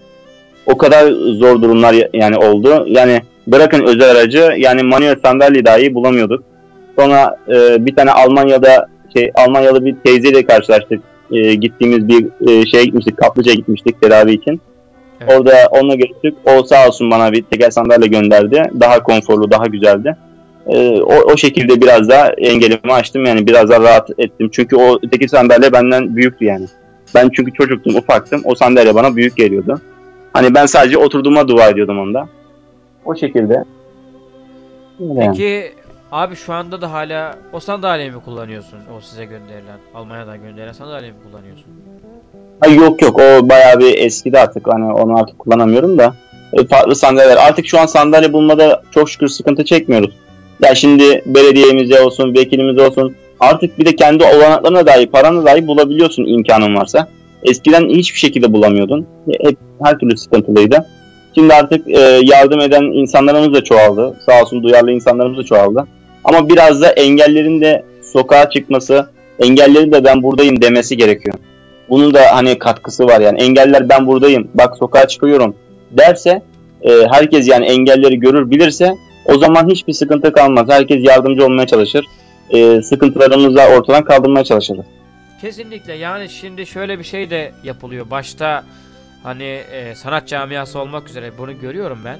O kadar zor durumlar yani oldu. Yani bırakın özel aracı, yani manuel sandalye dahi bulamıyorduk. Sonra e, bir tane Almanya'da şey Almanyalı bir teyzeyle karşılaştık. E, gittiğimiz bir e, şeye gitmiştik, Kaplıca'ya gitmiştik tedavi için. Evet. Orada onunla görüştük. O sağ olsun bana bir teker sandalye gönderdi. Daha konforlu, daha güzeldi. Ee, o, o şekilde biraz daha engelimi açtım, yani biraz daha rahat ettim. Çünkü o öteki sandalye benden büyüktü yani. Ben çünkü çocuktum, ufaktım. O sandalye bana büyük geliyordu. Hani ben sadece oturduğuma dua ediyordum onda. O şekilde. Öyle yani. Peki abi şu anda da hala o sandalyeyi mi kullanıyorsun? O size gönderilen, Almanya'dan gönderilen sandalyeyi mi kullanıyorsun? Ay yok yok, o bayağı bir eskidi artık, hani onu artık kullanamıyorum da. E, farklı sandalyeler. Artık şu an sandalye bulmada çok şükür sıkıntı çekmiyoruz. Ya şimdi belediyemize olsun, vekilimize olsun, artık bir de kendi olanaklarına dahi, paranla dahi bulabiliyorsun imkanın varsa. Eskiden hiçbir şekilde bulamıyordun. Hep her türlü sıkıntılıydı. Şimdi artık e, yardım eden insanlarımız da çoğaldı. Sağ olsun duyarlı insanlarımız da çoğaldı. Ama biraz da engellerin de sokağa çıkması, engellerin de ben buradayım demesi gerekiyor. Bunun da hani katkısı var yani. Engeller ben buradayım, bak sokağa çıkıyorum derse, e, herkes yani engelleri görür bilirse, o zaman hiçbir sıkıntı kalmaz. Herkes yardımcı olmaya çalışır. E, sıkıntılarımızı ortadan kaldırmaya çalışır. Kesinlikle, yani şimdi şöyle bir şey de yapılıyor. Başta hani e, sanat camiası olmak üzere bunu görüyorum ben.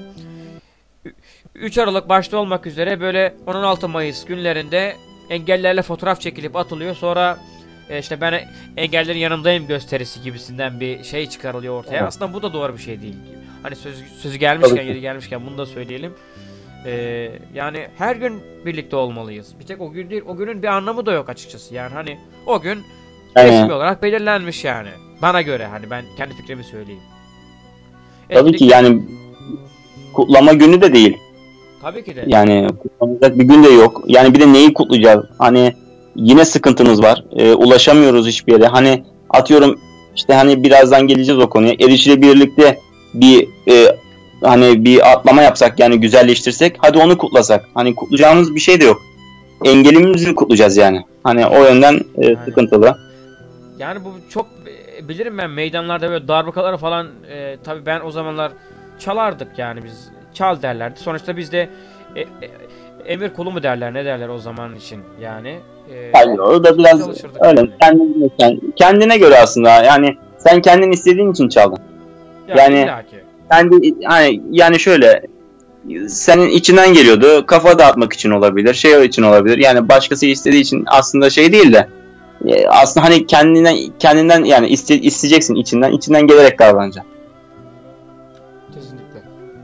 üç Aralık başta olmak üzere böyle on on altı Mayıs günlerinde engellerle fotoğraf çekilip atılıyor. Sonra e, işte ben engellerin yanındayım gösterisi gibisinden bir şey çıkarılıyor ortaya. Evet. Aslında bu da doğru bir şey değil. Hani söz, sözü gelmişken, Tabii ki. yeri gelmişken bunu da söyleyelim. Ee, yani her gün birlikte olmalıyız. Bir tek o gün değil, o günün bir anlamı da yok açıkçası. Yani hani o gün Yani, resmi olarak belirlenmiş yani. Bana göre, hani ben kendi fikrimi söyleyeyim. tabii ki Etkinlik- yani kutlama günü de değil. Tabii ki de. Yani kutlanacak bir gün de yok. Yani bir de neyi kutlayacağız? Hani yine sıkıntımız var. E, ulaşamıyoruz hiçbir yere. Hani atıyorum işte, hani birazdan geleceğiz o konuya. Erişilebilirlikte bir e, hani bir atlama yapsak, yani güzelleştirsek, hadi onu kutlasak. Hani kutlayacağımız bir şey de yok. Engelimizi kutlayacağız yani. Hani o yönden e, Aynen. sıkıntılı. Yani bu çok e, bilirim ben, meydanlarda böyle darbukaları falan e, tabii ben o zamanlar çalardık yani, biz çal derlerdi. Sonuçta biz de e, e, emir kulu mu derler, ne derler o zaman için yani. E, Yani o da biraz çalışırdık öyle. yani. Kendine, kend- kendine göre aslında. Yani sen kendin istediğin için çaldın. Ya yani- illaki. Kendi hani yani şöyle, senin içinden geliyordu. Kafa dağıtmak için olabilir, şey için olabilir. Yani başkası istediği için aslında şey değil de, e, aslında hani kendinden kendinden yani iste, isteyeceksin, içinden içinden gelerek davranacaksın. Kesinlikle.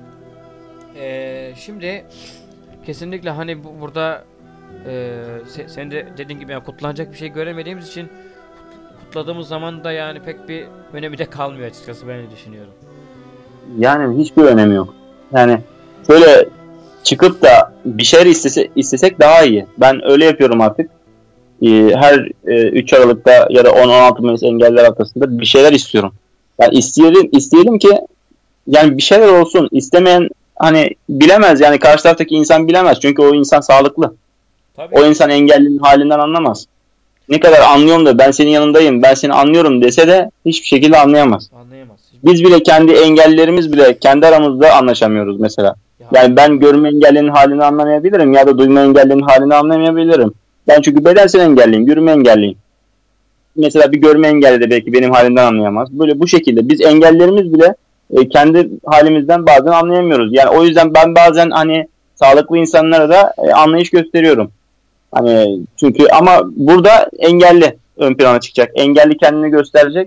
Ee, şimdi kesinlikle hani bu, burada e, se, sen de dediğin gibi yani kutlanacak bir şey göremediğimiz için kut- kutladığımız zaman da yani pek bir önemi de kalmıyor açıkçası, ben öyle düşünüyorum. Yani hiçbir önemi yok. Yani şöyle çıkıp da bir şeyler istese, istesek daha iyi. Ben öyle yapıyorum artık. Ee, her e, üç Aralık'ta ya da on on altı Mayıs Engelliler Haftası'nda bir şeyler istiyorum. Yani isteyelim, isteyelim ki yani bir şeyler olsun. İstemeyen hani bilemez, yani karşı taraftaki insan bilemez. Çünkü o insan sağlıklı. Tabii. O insan engellinin halinden anlamaz. Ne kadar anlıyorum da, ben senin yanındayım, ben seni anlıyorum dese de hiçbir şekilde anlayamaz. Anlayamaz. Biz bile kendi engellerimiz bile kendi aramızda anlaşamıyoruz mesela. Ya, Yani ben görme engellinin halini anlamayabilirim ya da duyma engellinin halini anlamayabilirim. Ben çünkü bedensel engelliyim, yürüme engelliyim. Mesela bir görme engelli de belki benim halimden anlayamaz. Böyle bu şekilde biz engellerimiz bile e, kendi halimizden bazen anlayamıyoruz. Yani o yüzden ben bazen hani sağlıklı insanlara da e, anlayış gösteriyorum. Hani çünkü ama burada engelli ön plana çıkacak. Engelli kendini gösterecek.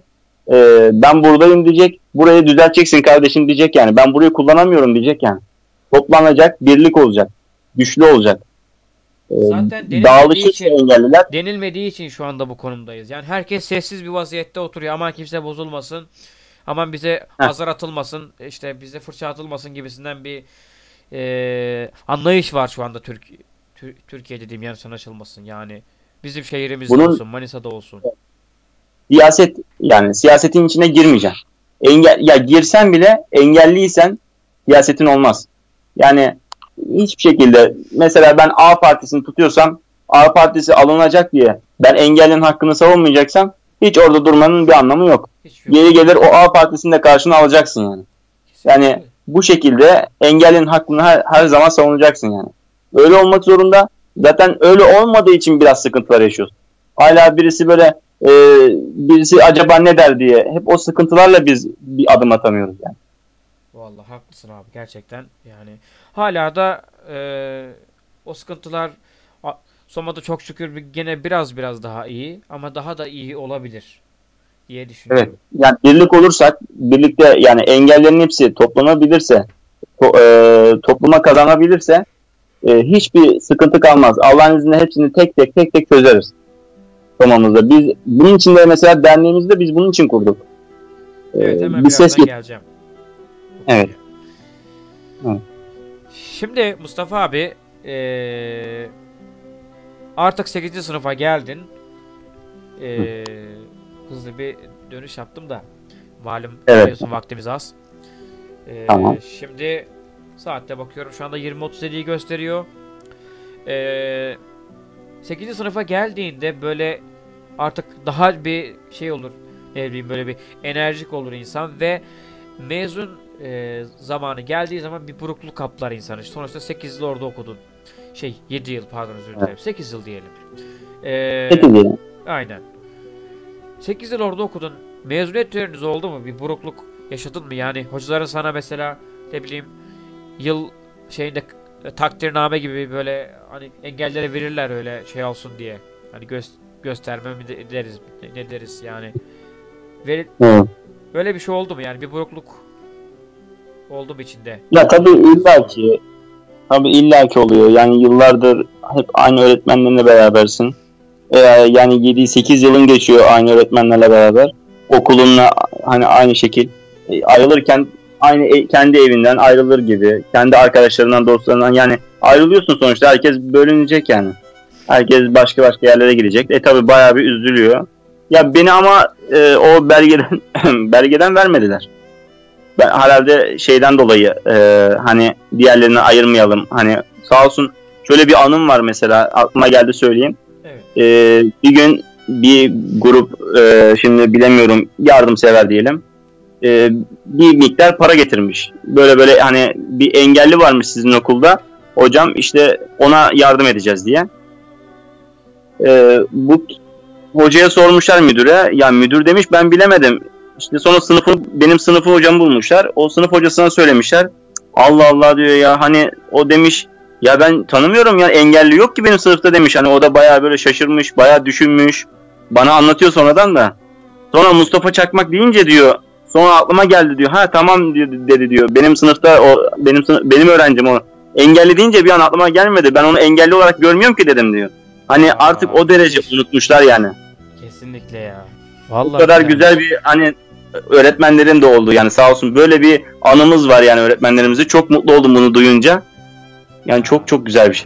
Ee, ben buradayım diyecek. Burayı düzelteceksin kardeşim diyecek yani. Ben burayı kullanamıyorum diyecek yani. Toplanacak, birlik olacak. Güçlü olacak. Ee, Zaten denilmediği dağılışırsa için engelliler. denilmediği için şu anda bu konumdayız. Yani herkes sessiz bir vaziyette oturuyor. Aman kimse bozulmasın. Aman bize Heh. azar atılmasın. İşte bize fırça atılmasın gibisinden bir eee, anlayış var şu anda Türk Tür- Türkiye dediğim yanlış anlaşılmasın. Yani bizim şehrimizde Bunun olsun, Manisa'da olsun. siyaset yani siyasetin içine girmeyeceksin. Engel, ya girsen bile engelliysen siyasetin olmaz. Yani hiçbir şekilde mesela ben A partisini tutuyorsam A partisi alınacak diye ben engellinin hakkını savunmayacaksam hiç orada durmanın bir anlamı yok. Hiç yok. Geri gelir o A partisini de karşına alacaksın yani. Yani bu şekilde engellinin hakkını her, her zaman savunacaksın yani. Öyle olmak zorunda. Zaten öyle olmadığı için biraz sıkıntılar yaşıyoruz. Hala birisi böyle e, birisi acaba ne der diye hep o sıkıntılarla biz bir adım atamıyoruz yani. Vallahi haklısın abi gerçekten yani hala da eee, o sıkıntılar a- Soma'da çok şükür bir- gene biraz biraz daha iyi ama daha da iyi olabilir diye Evet. düşünüyorum. Yani birlik olursak, birlikte yani engellerin hepsi toplanabilirse, to- e, topluma kazanabilirse e, hiçbir sıkıntı kalmaz. Allah'ın izniyle hepsini tek tek tek tek çözeriz tamamımızda. Biz bunun için de mesela derneğimizi de biz bunun için kurduk. E, Evet hemen bir ses birazdan get- geleceğim bu Evet. konuya. Evet. Şimdi Mustafa abi eee, artık sekizinci sınıfa geldin. Eee, hızlı bir dönüş yaptım da malum Evet. biliyorsun vaktimiz az. Eee, Tamam. Şimdi saatte bakıyorum şu anda yirmi otuz yediyi gösteriyor. Eee sekizinci sınıfa geldiğinde böyle artık daha bir şey olur. Ne bileyim böyle bir enerjik olur insan ve mezun e, zamanı geldiği zaman bir burukluk kaplar insanı. Sonuçta sekiz yıl orada okudun. Şey yedi yıl pardon özür dilerim. sekiz yıl diyelim. Eee, Peki diyelim. aynen. sekiz yıl orada okudun. Mezuniyet töreniniz oldu mu? Bir burukluk yaşadın mı? Yani hocaların sana mesela ne bileyim yıl şeyinde e, takdirname gibi böyle hani engellere verirler öyle şey olsun diye. Hani göz, gösterme mi de- deriz ne, ne deriz yani. Ver, Evet. böyle bir şey oldu mu? Yani bir burukluk oldu mu içinde? Ya tabii illaki tabii illaki oluyor. Yani yıllardır hep aynı öğretmenlerle berabersin. Ee, yani yedi sekiz yılın geçiyor aynı öğretmenlerle beraber. Okulunla hani aynı şekil. E, ayrılırken aynı e- kendi evinden ayrılır gibi. Kendi arkadaşlarından, dostlarından yani ayrılıyorsun sonuçta. Herkes bölünecek yani. Herkes başka başka yerlere gidecek. E tabii bayağı bir üzülüyor. Ya beni ama e, o belgeden belgeden vermediler. Ben herhalde şeyden dolayı e, hani diğerlerini ayırmayalım. Hani sağ olsun şöyle bir anım var mesela aklıma geldi söyleyeyim. Evet. E, bir gün bir grup e, şimdi bilemiyorum yardımsever diyelim. E, bir miktar para getirmiş. Böyle böyle hani bir engelli varmış sizin okulda. Hocam işte ona yardım edeceğiz diye. E, bu hocaya sormuşlar müdüre. Ya müdür demiş ben bilemedim. İşte sonra sınıfı benim sınıfı hocamı bulmuşlar. O sınıf hocasına söylemişler. Allah Allah diyor ya hani o demiş ya ben tanımıyorum ya engelli yok ki benim sınıfta demiş. Hani o da bayağı böyle şaşırmış, bayağı düşünmüş. Bana anlatıyor sonradan da. Sonra Mustafa Çakmak deyince diyor sonra aklıma geldi diyor. Ha tamam diyor, dedi diyor. Benim sınıfta o benim sınıf, benim öğrencim o. Engelli deyince bir an aklıma gelmedi. Ben onu engelli olarak görmüyorum ki dedim diyor. Hani Aa, artık o derece unutmuşlar yani. Kesinlikle ya. Bu Vallahi kadar güzelmiş. güzel bir hani öğretmenlerin de oldu yani sağ olsun böyle bir anımız var yani öğretmenlerimizi çok mutlu oldum bunu duyunca yani çok çok güzel bir şey.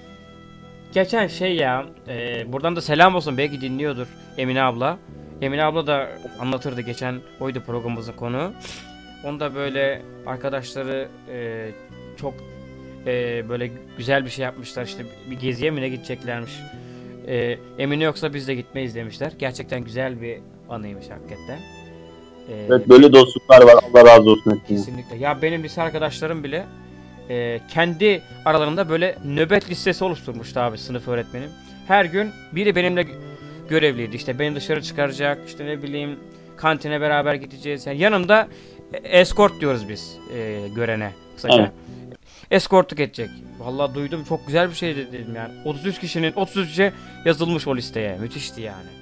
Geçen şey ya, e, buradan da selam olsun belki dinliyordur Emine abla. Emine abla da anlatırdı geçen oydu programımızın konu. Onda böyle arkadaşları e, çok e, böyle güzel bir şey yapmışlar işte bir geziye mi ne gideceklermiş. E, Emine yoksa biz de gitmeyiz demişler. Gerçekten güzel bir anıymış hakikaten. E, Evet böyle dostluklar var Allah razı olsun hepsine. Kesinlikle. Ya benim lise arkadaşlarım bile e, kendi aralarında böyle nöbet listesi oluşturmuştu abi sınıf öğretmenim. Her gün biri benimle gö- görevliydi. İşte beni dışarı çıkaracak, işte ne bileyim kantine beraber gideceğiz. Yani yanımda e, escort diyoruz biz e, görene kısaca. Evet. Escortluk edecek. Vallahi duydum çok güzel bir şey dedim yani. otuz üç kişinin otuz üçe yazılmış o listeye. Müthişti yani.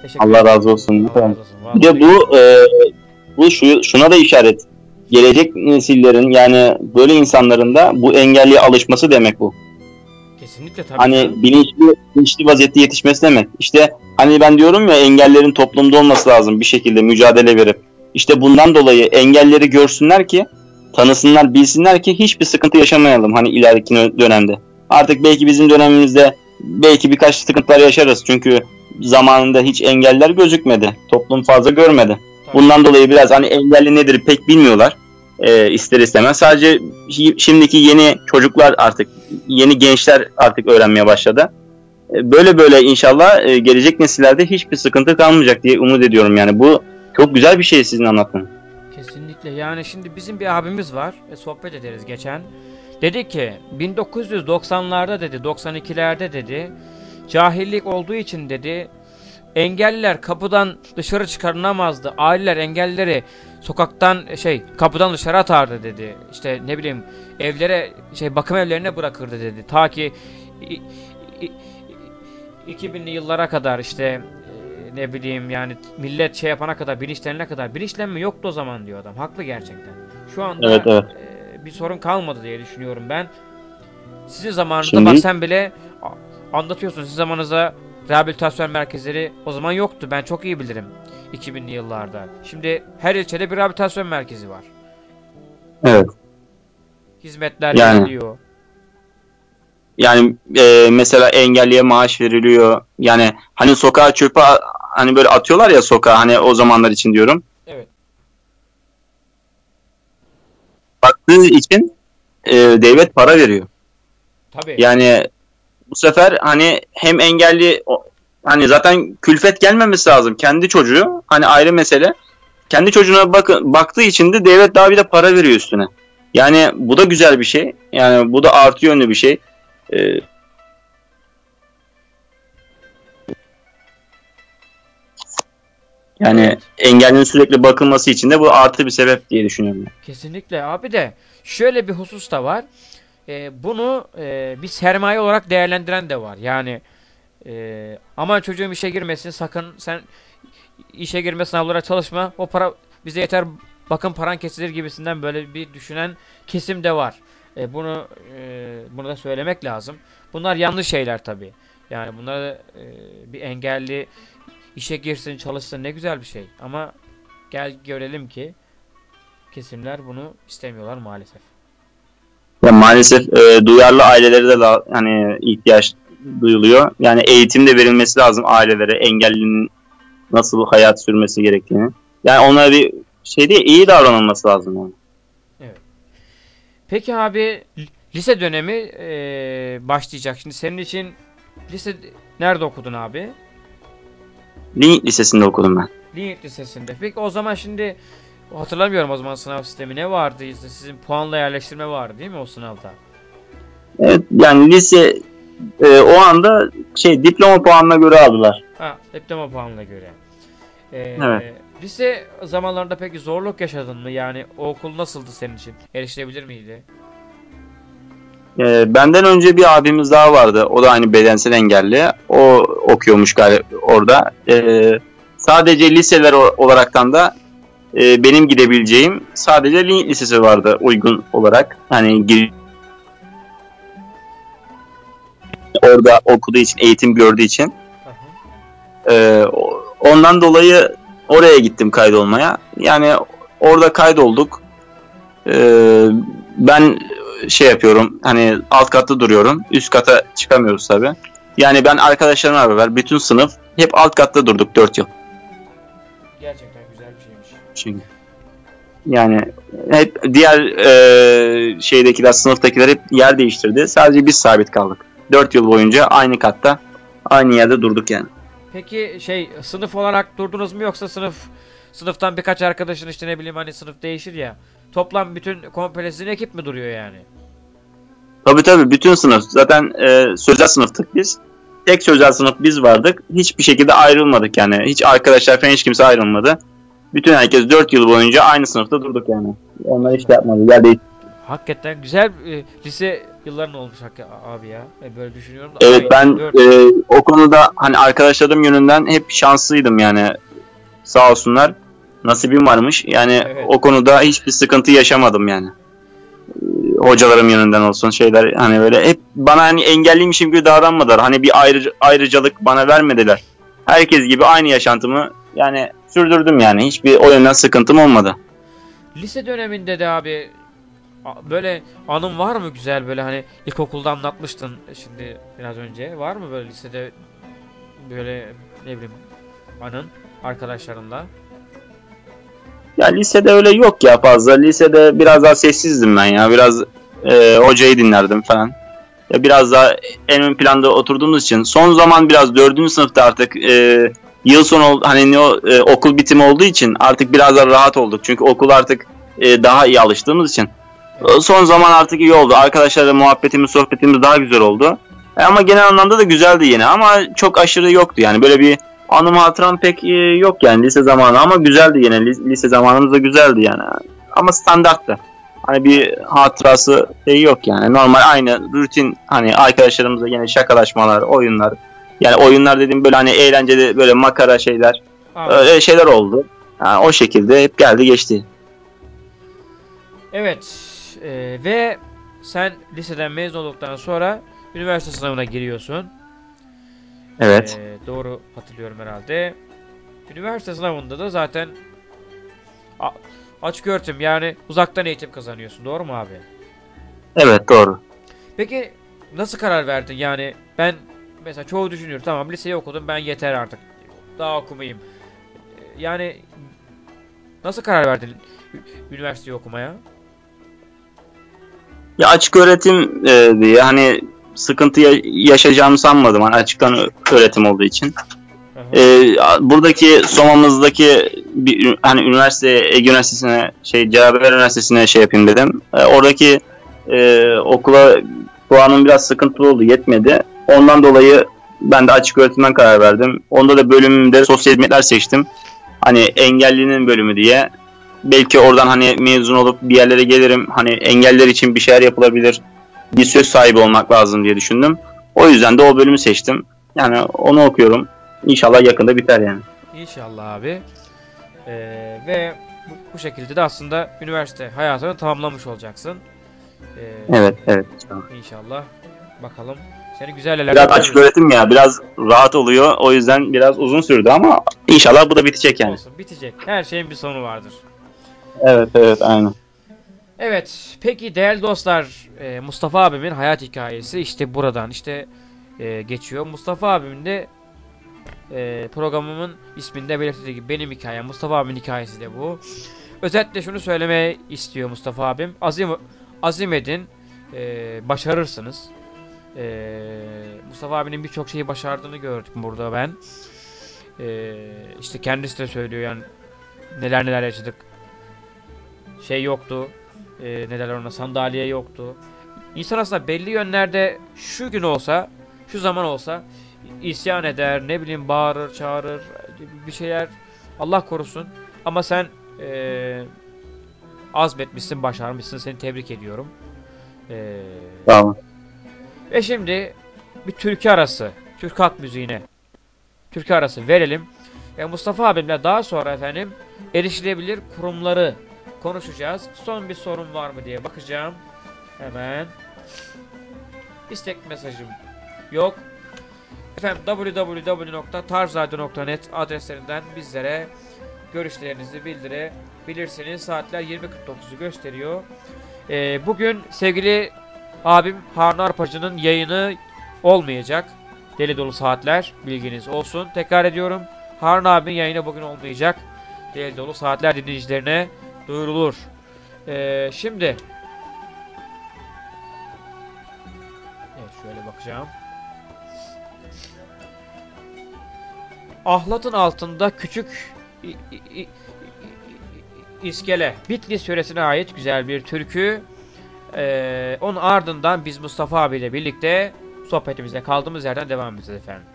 Teşekkür Allah ederim. razı olsun. Allah razı olsun. Bir de Vallahi bu e, bu şu, şuna da işaret. Gelecek nesillerin yani böyle insanların da bu engelliye alışması demek bu. kesinlikle tabii. Hani canım. bilinçli, bilinçli vaziyette yetişmesi demek. İşte hani ben diyorum ya engellerin toplumda olması lazım bir şekilde mücadele verip. İşte bundan dolayı engelleri görsünler ki, tanısınlar, bilsinler ki hiçbir sıkıntı yaşamayalım hani ileriki dönemde. Artık belki bizim dönemimizde belki birkaç sıkıntılar yaşarız. Çünkü zamanında hiç engeller gözükmedi. Toplum fazla görmedi. Tabii. Bundan dolayı biraz hani engelli nedir pek bilmiyorlar. E, ister istemez. Sadece şimdiki yeni çocuklar artık, yeni gençler artık öğrenmeye başladı. E, böyle böyle inşallah e, gelecek nesillerde hiçbir sıkıntı kalmayacak diye umut ediyorum yani. Bu çok güzel bir şey sizin anlattığınız. Kesinlikle. Yani şimdi bizim bir abimiz var. E, sohbet ederiz geçen. Dedi ki bin dokuz yüz doksanlarda dedi, doksan ikilerde dedi, cahillik olduğu için dedi, engelliler kapıdan dışarı çıkarılamazdı. Aileler engellileri sokaktan şey kapıdan dışarı atardı dedi. İşte ne bileyim evlere şey bakım evlerine bırakırdı dedi. Ta ki i- i- iki binli yıllara kadar işte e, ne bileyim yani millet şey yapana kadar, bilinçlenene kadar. Bilinçlenme yoktu o zaman diyor adam. Haklı gerçekten. Şu anda Evet, evet. e, bir sorun kalmadı diye düşünüyorum ben. Sizin zamanınızda Şimdi- bak sen bile a- anlatıyorsun. Sizin zamanınızda rehabilitasyon merkezleri o zaman yoktu. Ben çok iyi bilirim. iki binli yıllarda. Şimdi her ilçede bir rehabilitasyon merkezi var. Evet. Hizmetler Yani. veriliyor. Yani e, mesela engelliye maaş veriliyor. Yani hani sokağa çöpe a- hani böyle atıyorlar ya sokağa, hani o zamanlar için diyorum. Evet. Baktığı için e, devlet para veriyor. Tabii. Yani bu sefer hani hem engelli o- hani zaten külfet gelmemesi lazım. Kendi çocuğu hani ayrı mesele. Kendi çocuğuna bak baktığı için de devlet daha bir de para veriyor üstüne. Yani bu da güzel bir şey. Yani bu da artı yönlü bir şey. Ee, yani Evet. engellinin sürekli bakılması için de bu artı bir sebep diye düşünüyorum. Kesinlikle abi de şöyle bir husus da var. Ee, bunu e, bir sermaye olarak değerlendiren de var. Yani e, aman çocuğum işe girmesin, sakın sen işe girme, sınavlara çalışma, o para bize yeter, bakın paran kesilir gibisinden böyle bir düşünen kesim de var. E, bunu e, bunu da söylemek lazım. Bunlar yanlış şeyler tabii. Yani bunlar e, bir engelli işe girsin, çalışsın, ne güzel bir şey. Ama gel görelim ki kesimler bunu istemiyorlar maalesef. Ya maalesef e, duyarlı ailelere de la, hani ihtiyaç duyuluyor. Yani eğitim de verilmesi lazım ailelere, engellinin nasıl hayat sürmesi gerektiğini. Yani onlara bir şey değil, iyi davranılması lazım yani. Peki abi l- lise dönemi e, başlayacak. Şimdi senin için lise nerede okudun abi? Linyit Lisesi'nde okudum ben. Linyit Lisesi'nde. Peki o zaman şimdi hatırlamıyorum o zaman sınav sistemi ne vardı? İşte sizin puanla yerleştirme vardı değil mi o sınavda? Evet, yani lise e, o anda şey diploma puanına göre aldılar. Ha, diploma puanına göre. Ee, Evet. Lise zamanlarında peki zorluk yaşadın mı? Yani o okul nasıldı senin için? Erişilebilir miydi? E, benden önce bir abimiz daha vardı. O da aynı bedensel engelli. O okuyormuş galiba orada. E, sadece liseler o- olaraktan da e, benim gidebileceğim sadece Linyit Lisesi vardı uygun olarak. Hani gir orada okuduğu için, eğitim gördüğü için. Hı hı. Ee, ondan dolayı oraya gittim kaydolmaya. Yani orada kaydolduk. Ee, ben şey yapıyorum, hani alt katta duruyorum. Üst kata çıkamıyoruz tabi. Yani ben arkadaşlarımla beraber bütün sınıf hep alt katta durduk dört yıl. Gerçekten güzel bir şeymiş. Çünkü yani hep diğer e, şeydekiler, sınıftakiler hep yer değiştirdi. Sadece biz sabit kaldık. dört yıl boyunca aynı katta, aynı yerde durduk yani. Peki şey sınıf olarak durdunuz mu yoksa sınıf sınıftan birkaç arkadaşın işte ne bileyim hani sınıf değişir ya. Toplam bütün komple sizin ekip mi duruyor yani? Tabii tabii bütün sınıf. Zaten e, sözel sınıftık biz. Tek sözel sınıf biz vardık. Hiçbir şekilde ayrılmadık yani. Hiç arkadaşlar falan hiç kimse ayrılmadı. Bütün herkes dört yıl boyunca aynı sınıfta durduk yani. Onlar hiç de yapmadı. Yer değiştirdi. Hakikaten güzel e, lise yılların olmuş hakikaten abi ya. Ben böyle düşünüyorum da. Evet Ay, ben dört- e, o konuda hani arkadaşlarım yönünden hep şanslıydım yani. Sağ olsunlar. Nasibim varmış. Yani Evet. o konuda hiçbir sıkıntı yaşamadım yani. Hocalarım yönünden olsun şeyler hani böyle hep bana hani engelliymişim gibi davranmadılar. Hani bir ayrı, ayrıcalık bana vermediler. Herkes gibi aynı yaşantımı yani sürdürdüm yani. Hiçbir o yönden sıkıntım olmadı. Lise döneminde de abi a- böyle anın var mı güzel, böyle hani ilkokulda anlatmıştın şimdi biraz önce. Var mı böyle lisede böyle ne bileyim anın arkadaşlarınla? Ya lisede öyle yok ya fazla. Lisede biraz daha sessizdim ben ya. Biraz e, hocayı dinlerdim falan. Ya biraz daha en ön planda oturduğumuz için. Son zaman biraz dördüncü sınıfta artık e, yıl sonu hani ne o, e, okul bitimi olduğu için artık biraz daha rahat olduk. Çünkü okul artık e, daha iyi alıştığımız için. E, Son zaman artık iyi oldu. Arkadaşlarla muhabbetimiz, sohbetimiz daha güzel oldu. E, ama genel anlamda da güzeldi yine. Ama çok aşırı yoktu yani. Böyle bir anım hatıram pek e, yok yani lise zamanı ama güzeldi yine. Lis- Lise zamanımız da güzeldi yani. Ama standarttı. Hani bir hatırası şey yok yani. Normal aynı rutin hani arkadaşlarımızla yine şakalaşmalar, oyunlar. Yani oyunlar dediğim böyle hani eğlenceli böyle makara şeyler. Abi, Öyle şeyler oldu. Yani o şekilde hep geldi geçti. evet. Ee, ve sen liseden mezun olduktan sonra üniversite sınavına giriyorsun. Evet. Ee, doğru hatırlıyorum herhalde. Üniversite sınavında da zaten a- açık öğretim, yani uzaktan eğitim kazanıyorsun. Doğru mu abi? Evet doğru. Peki nasıl karar verdin? Yani ben mesela çoğu düşünüyor. Tamam, liseyi okudum, ben yeter artık. Daha okumayayım. Ee, Yani nasıl karar verdin ü- üniversiteyi okumaya? Ya açık öğretim e, diye hani sıkıntı ya- yaşayacağımı sanmadım hani açıktan ö- öğretim olduğu için. Aha. E, buradaki Soma'mızdaki bir, hani üniversite Ege Üniversitesi'ne şey Celal Üniversitesi'ne şey yapayım dedim. E, oradaki e, okula puanım biraz sıkıntılı oldu yetmedi. Ondan dolayı ben de açık öğretimden karar verdim. Onda da bölümümde sosyal hizmetler seçtim. Hani engellinin bölümü diye. Belki oradan hani mezun olup bir yerlere gelirim. Hani engeller için bir şeyler yapılabilir. Bir söz sahibi olmak lazım diye düşündüm. O yüzden de o bölümü seçtim. Yani onu okuyorum. İnşallah yakında biter yani. İnşallah abi. Ee, ve bu, bu şekilde de aslında üniversite hayatını tamamlamış olacaksın. Ee, Evet, evet. İnşallah. Bakalım. Seni güzel yerlerde Biraz açık görürüz. öğretim ya. Biraz rahat oluyor. O yüzden biraz uzun sürdü ama inşallah bu da bitecek yani. Olsun, bitecek. Her şeyin bir sonu vardır. Evet, evet, aynen. Evet, peki değerli dostlar, e, Mustafa abimin hayat hikayesi işte buradan işte e, geçiyor. Mustafa abimin de e, programımın isminde belirttiği gibi benim hikayem, Mustafa abimin hikayesi de bu. Özetle şunu söylemeye istiyor Mustafa abim. Azim azim edin, e, başarırsınız. E, Mustafa abinin birçok şeyi başardığını gördük burada ben. E, işte kendisi de söylüyor yani neler neler yaşadık. Şey yoktu. E, ne derler ona, sandalye yoktu. İnsan aslında belli yönlerde şu gün olsa, şu zaman olsa isyan eder, ne bileyim bağırır, çağırır, bir şeyler, Allah korusun. Ama sen e, azmetmişsin, başarmışsın. Seni tebrik ediyorum. E, Tamam. ve şimdi bir türkü arası, Türk halk müziğine türkü arası verelim. Ve Mustafa abimle daha sonra efendim erişilebilir kurumları konuşacağız. Son bir sorun var mı diye bakacağım. Hemen. İstek mesajım yok. Efendim w w w nokta tarzradio nokta net adreslerinden bizlere görüşlerinizi bildirebilirsiniz. Saatler yirmi kırk dokuzu gösteriyor. Ee, bugün sevgili abim Harun Arpacı'nın yayını olmayacak. Deli dolu saatler, bilginiz olsun. Tekrar ediyorum. Harun abinin yayını bugün olmayacak. Deli dolu saatler dinleyicilerine duyurulur. Ee, şimdi evet, şöyle bakacağım. Ahlatın altında küçük i- i- i- iskele. Bitlis yöresine ait güzel bir türkü. Ee, onun ardından biz Mustafa abiyle birlikte sohbetimize kaldığımız yerden devam edeceğiz efendim.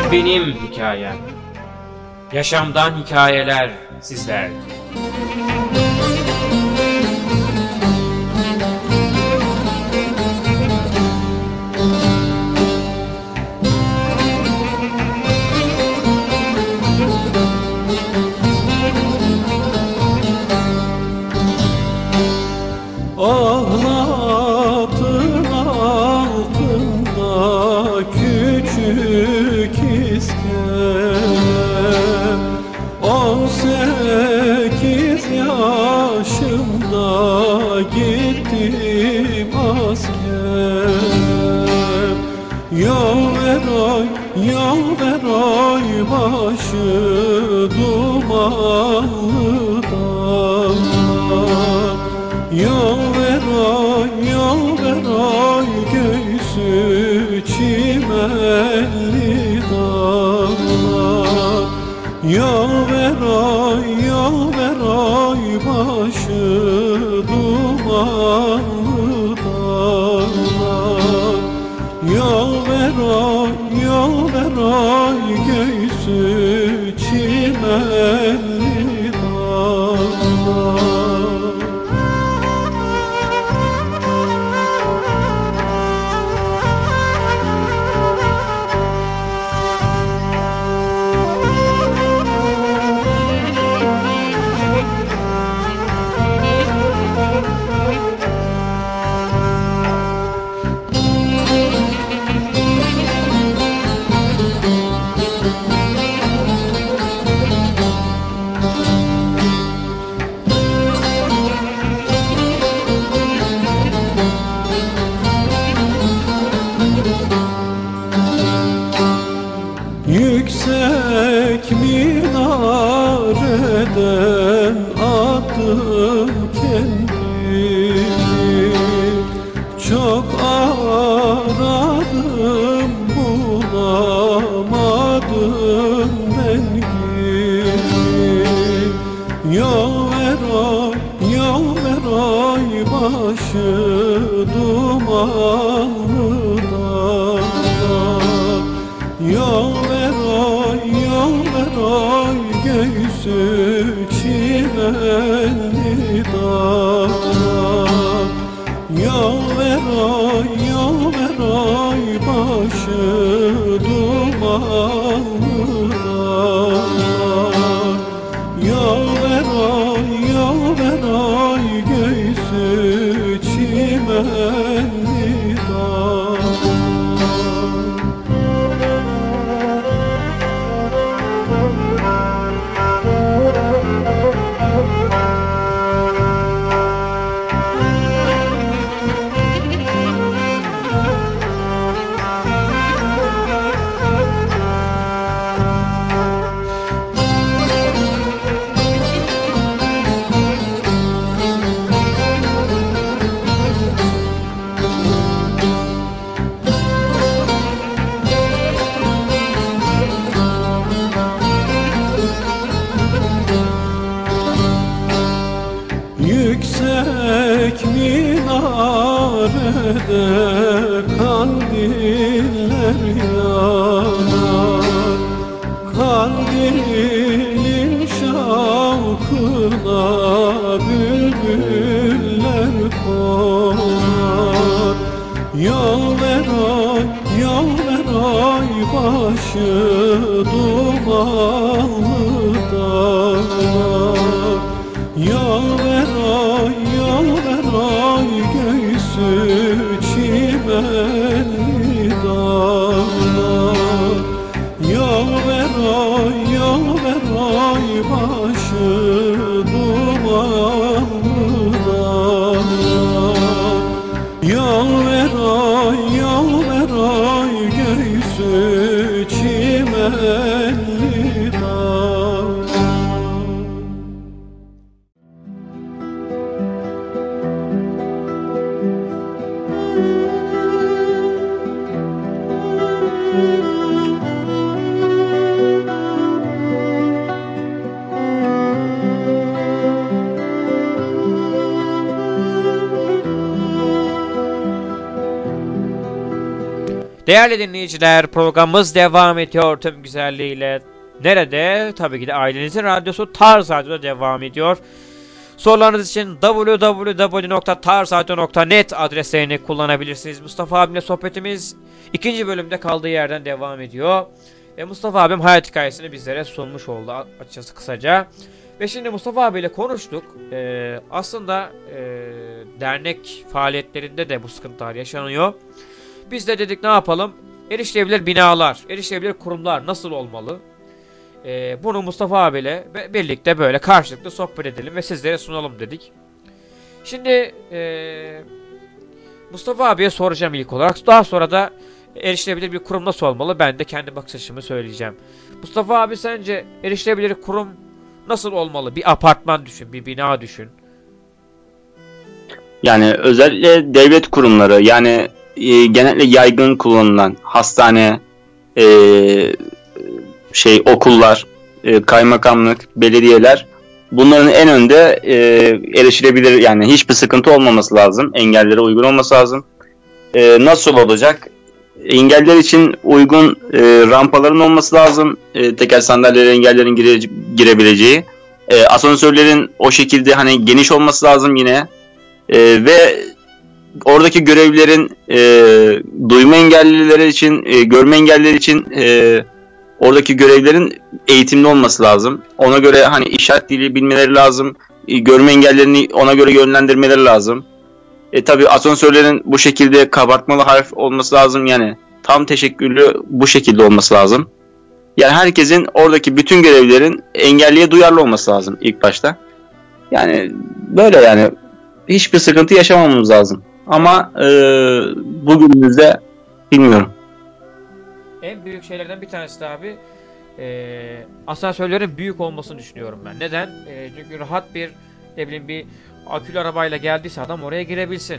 benim hikayem. Yaşamdan hikayeler sizler. Ahlatın altında küçük iskele, on sekiz yaşımda gittim asker. Yaver ay, yaver ay başı dumanlı dağlar. Yaver ay, yaver ay göğsü çimenli dağlar. Yaver ay, yaver ay başı dumanlı dağlar. Yaver ay, yaver ay göğsü çimenli dağlar. Yüksek minareden attım kendimi. Çok aradım bulamadım ben gibi. Yaver ay, yaver ay başı dumanlı dağlar. Yaver ay, yaver ay göğsü çimenli dağlar. Yaver ay, yaver ay başı dumanlı dağlar. Yaver ay, yaver ay göğsü çimenli dağlar. Yüksek minarede kandiller yanar. Kandilin şavkına bülbüller konar. Yaver ay, yaver ay başı dumanlı dağlar. Yaver ay, yaver ay göğsü çimenli dağlar. Yaver ay, yaver ay başı dumanlı dağlar. Yaver ay, yaver ay göğsü çimenli dağlar. Değerli dinleyiciler, programımız devam ediyor tüm güzelliğiyle. Nerede? Tabii ki de ailenizin radyosu Tarz Radyo'da devam ediyor. Sorularınız için double-u double-u double-u nokta tarz radyo nokta net adreslerini kullanabilirsiniz. Mustafa abimle sohbetimiz ikinci bölümde kaldığı yerden devam ediyor. Ve Mustafa abim hayat hikayesini bizlere sunmuş oldu açıkçası kısaca. Ve şimdi Mustafa abiyle konuştuk. Ee, aslında e, dernek faaliyetlerinde de bu sıkıntılar yaşanıyor. Biz de dedik ne yapalım? Erişilebilir binalar, erişilebilir kurumlar nasıl olmalı? Ee, bunu Mustafa abiyle birlikte böyle karşılıklı sohbet edelim ve sizlere sunalım dedik. Şimdi e, Mustafa abiye soracağım ilk olarak. Daha sonra da erişilebilir bir kurum nasıl olmalı? Ben de kendi bakış açımı söyleyeceğim. Mustafa abi, sence erişilebilir kurum nasıl olmalı? Bir apartman düşün, bir bina düşün. Yani özellikle devlet kurumları, yani e, genellikle yaygın kullanılan hastane, e, şey okullar, e, kaymakamlık, belediyeler, bunların en önde e, erişilebilir, yani hiçbir sıkıntı olmaması lazım. Engellere uygun olması lazım. E, nasıl olacak? Engeller için uygun e, rampaların olması lazım. E, teker sandalyelere engellerin gire, girebileceği. E, asansörlerin o şekilde hani geniş olması lazım yine. E, ve oradaki görevlilerin e, duyma engellileri için, e, görme engellileri için e, oradaki görevlilerin eğitimli olması lazım. Ona göre hani işaret dili bilmeleri lazım. E, görme engellerini ona göre yönlendirmeleri lazım. E tabi asansörlerin bu şekilde kabartmalı harf olması lazım, yani tam teşekküllü bu şekilde olması lazım. Yani herkesin, oradaki bütün görevlilerin engelliye duyarlı olması lazım ilk başta. Yani böyle, yani hiçbir sıkıntı yaşamamamız lazım. Ama e, bugünümüzde bilmiyorum. En büyük şeylerden bir tanesi de abi e, asansörlerin büyük olmasını düşünüyorum ben. Neden? E, çünkü rahat bir, ne bileyim, bir akülü arabayla geldiyse adam oraya girebilsin.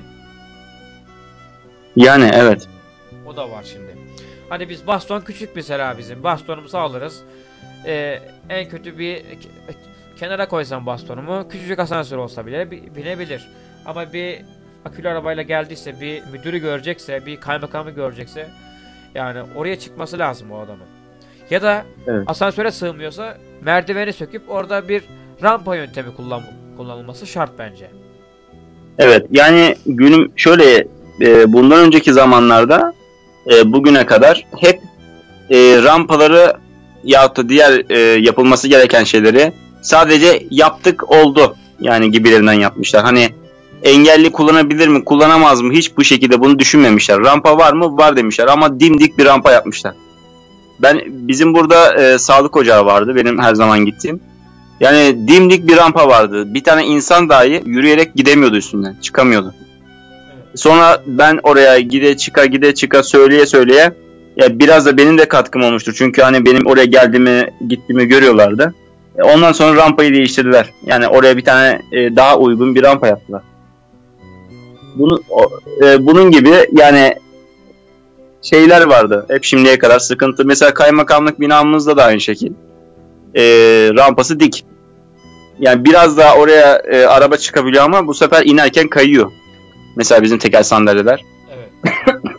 Yani evet. O da var şimdi. Hani biz baston küçük mesela, bizim bastonumuzu alırız. Ee, en kötü bir kenara koysam bastonumu, küçücük asansör olsa bile binebilir. Ama bir akülü arabayla geldiyse, bir müdürü görecekse, bir kaymakamı görecekse, yani oraya çıkması lazım o adamın. Ya da evet, asansöre sığmıyorsa merdiveni söküp orada bir rampa yöntemi kullan kullanılması şart bence. Evet, yani günüm şöyle, e, bundan önceki zamanlarda e, bugüne kadar hep e, rampaları yahut da diğer e, yapılması gereken şeyleri sadece yaptık oldu yani gibilerinden yapmışlar. Hani engelli kullanabilir mi, kullanamaz mı, hiç bu şekilde bunu düşünmemişler. Rampa var mı? Var demişler ama dimdik bir rampa yapmışlar. Ben bizim burada e, sağlık ocağı vardı, benim her zaman gittiğim. Yani dimdik bir rampa vardı. Bir tane insan dahi yürüyerek gidemiyordu üstünden. Çıkamıyordu. Sonra ben oraya gide çıka gide çıka söyleye söyleye, ya biraz da benim de katkım olmuştur. Çünkü hani benim oraya geldiğimi, gittiğimi görüyorlardı. Ondan sonra rampayı değiştirdiler. Yani oraya bir tane e, daha uygun bir rampa yaptılar. Bunu, e, bunun gibi yani şeyler vardı. Hep şimdiye kadar sıkıntı. Mesela kaymakamlık binamızda da aynı şekil. E, rampası dik. Yani biraz daha oraya e, araba çıkabiliyor ama bu sefer inerken kayıyor. Mesela bizim teker sandalyeler. Evet.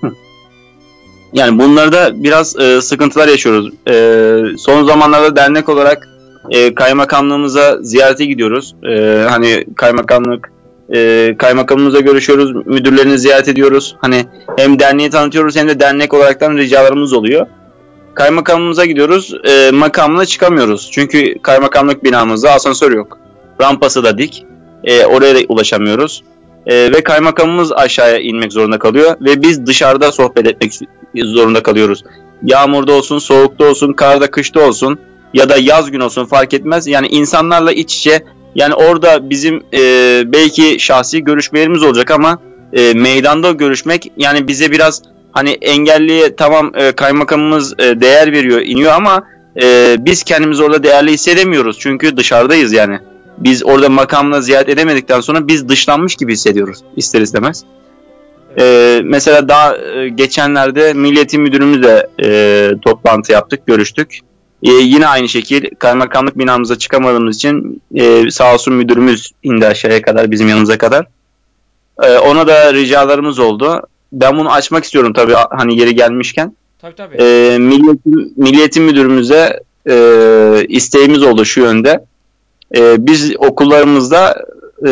Yani bunlarda biraz e, sıkıntılar yaşıyoruz. E, son zamanlarda dernek olarak e, kaymakamlığımıza ziyarete gidiyoruz. E, hani kaymakamlık e, kaymakamımıza görüşüyoruz, müdürlerini ziyaret ediyoruz. Hani hem derneği tanıtıyoruz hem de dernek olaraktan ricalarımız oluyor. Kaymakamımıza gidiyoruz, e, makamına çıkamıyoruz. Çünkü kaymakamlık binamızda asansör yok. Rampası da dik. E, oraya da ulaşamıyoruz. E, ve kaymakamımız aşağıya inmek zorunda kalıyor. Ve biz dışarıda sohbet etmek zorunda kalıyoruz. Yağmurda olsun, soğukta olsun, karda, kışta olsun ya da yaz gün olsun fark etmez. Yani insanlarla iç içe, yani orada bizim e, belki şahsi görüşmelerimiz olacak ama e, meydanda görüşmek yani bize biraz hani engelliye tamam e, kaymakamımız e, değer veriyor, iniyor ama e, biz kendimizi orada değerli hissedemiyoruz. Çünkü dışarıdayız yani. Biz orada makamla ziyaret edemedikten sonra biz dışlanmış gibi hissediyoruz ister istemez. E, mesela daha e, geçenlerde Milliyetin Müdürümüzle e, toplantı yaptık, görüştük. E, yine aynı şekil kaymakamlık binamıza çıkamadığımız için e, sağ olsun müdürümüz indi aşağıya kadar, bizim yanımıza kadar. E, ona da ricalarımız oldu. ben bunu açmak istiyorum tabii hani yeri gelmişken. Tabii tabii. E, Milliyetin, Milliyetin Müdürümüze e, isteğimiz oldu şu yönde. E, biz okullarımızda e,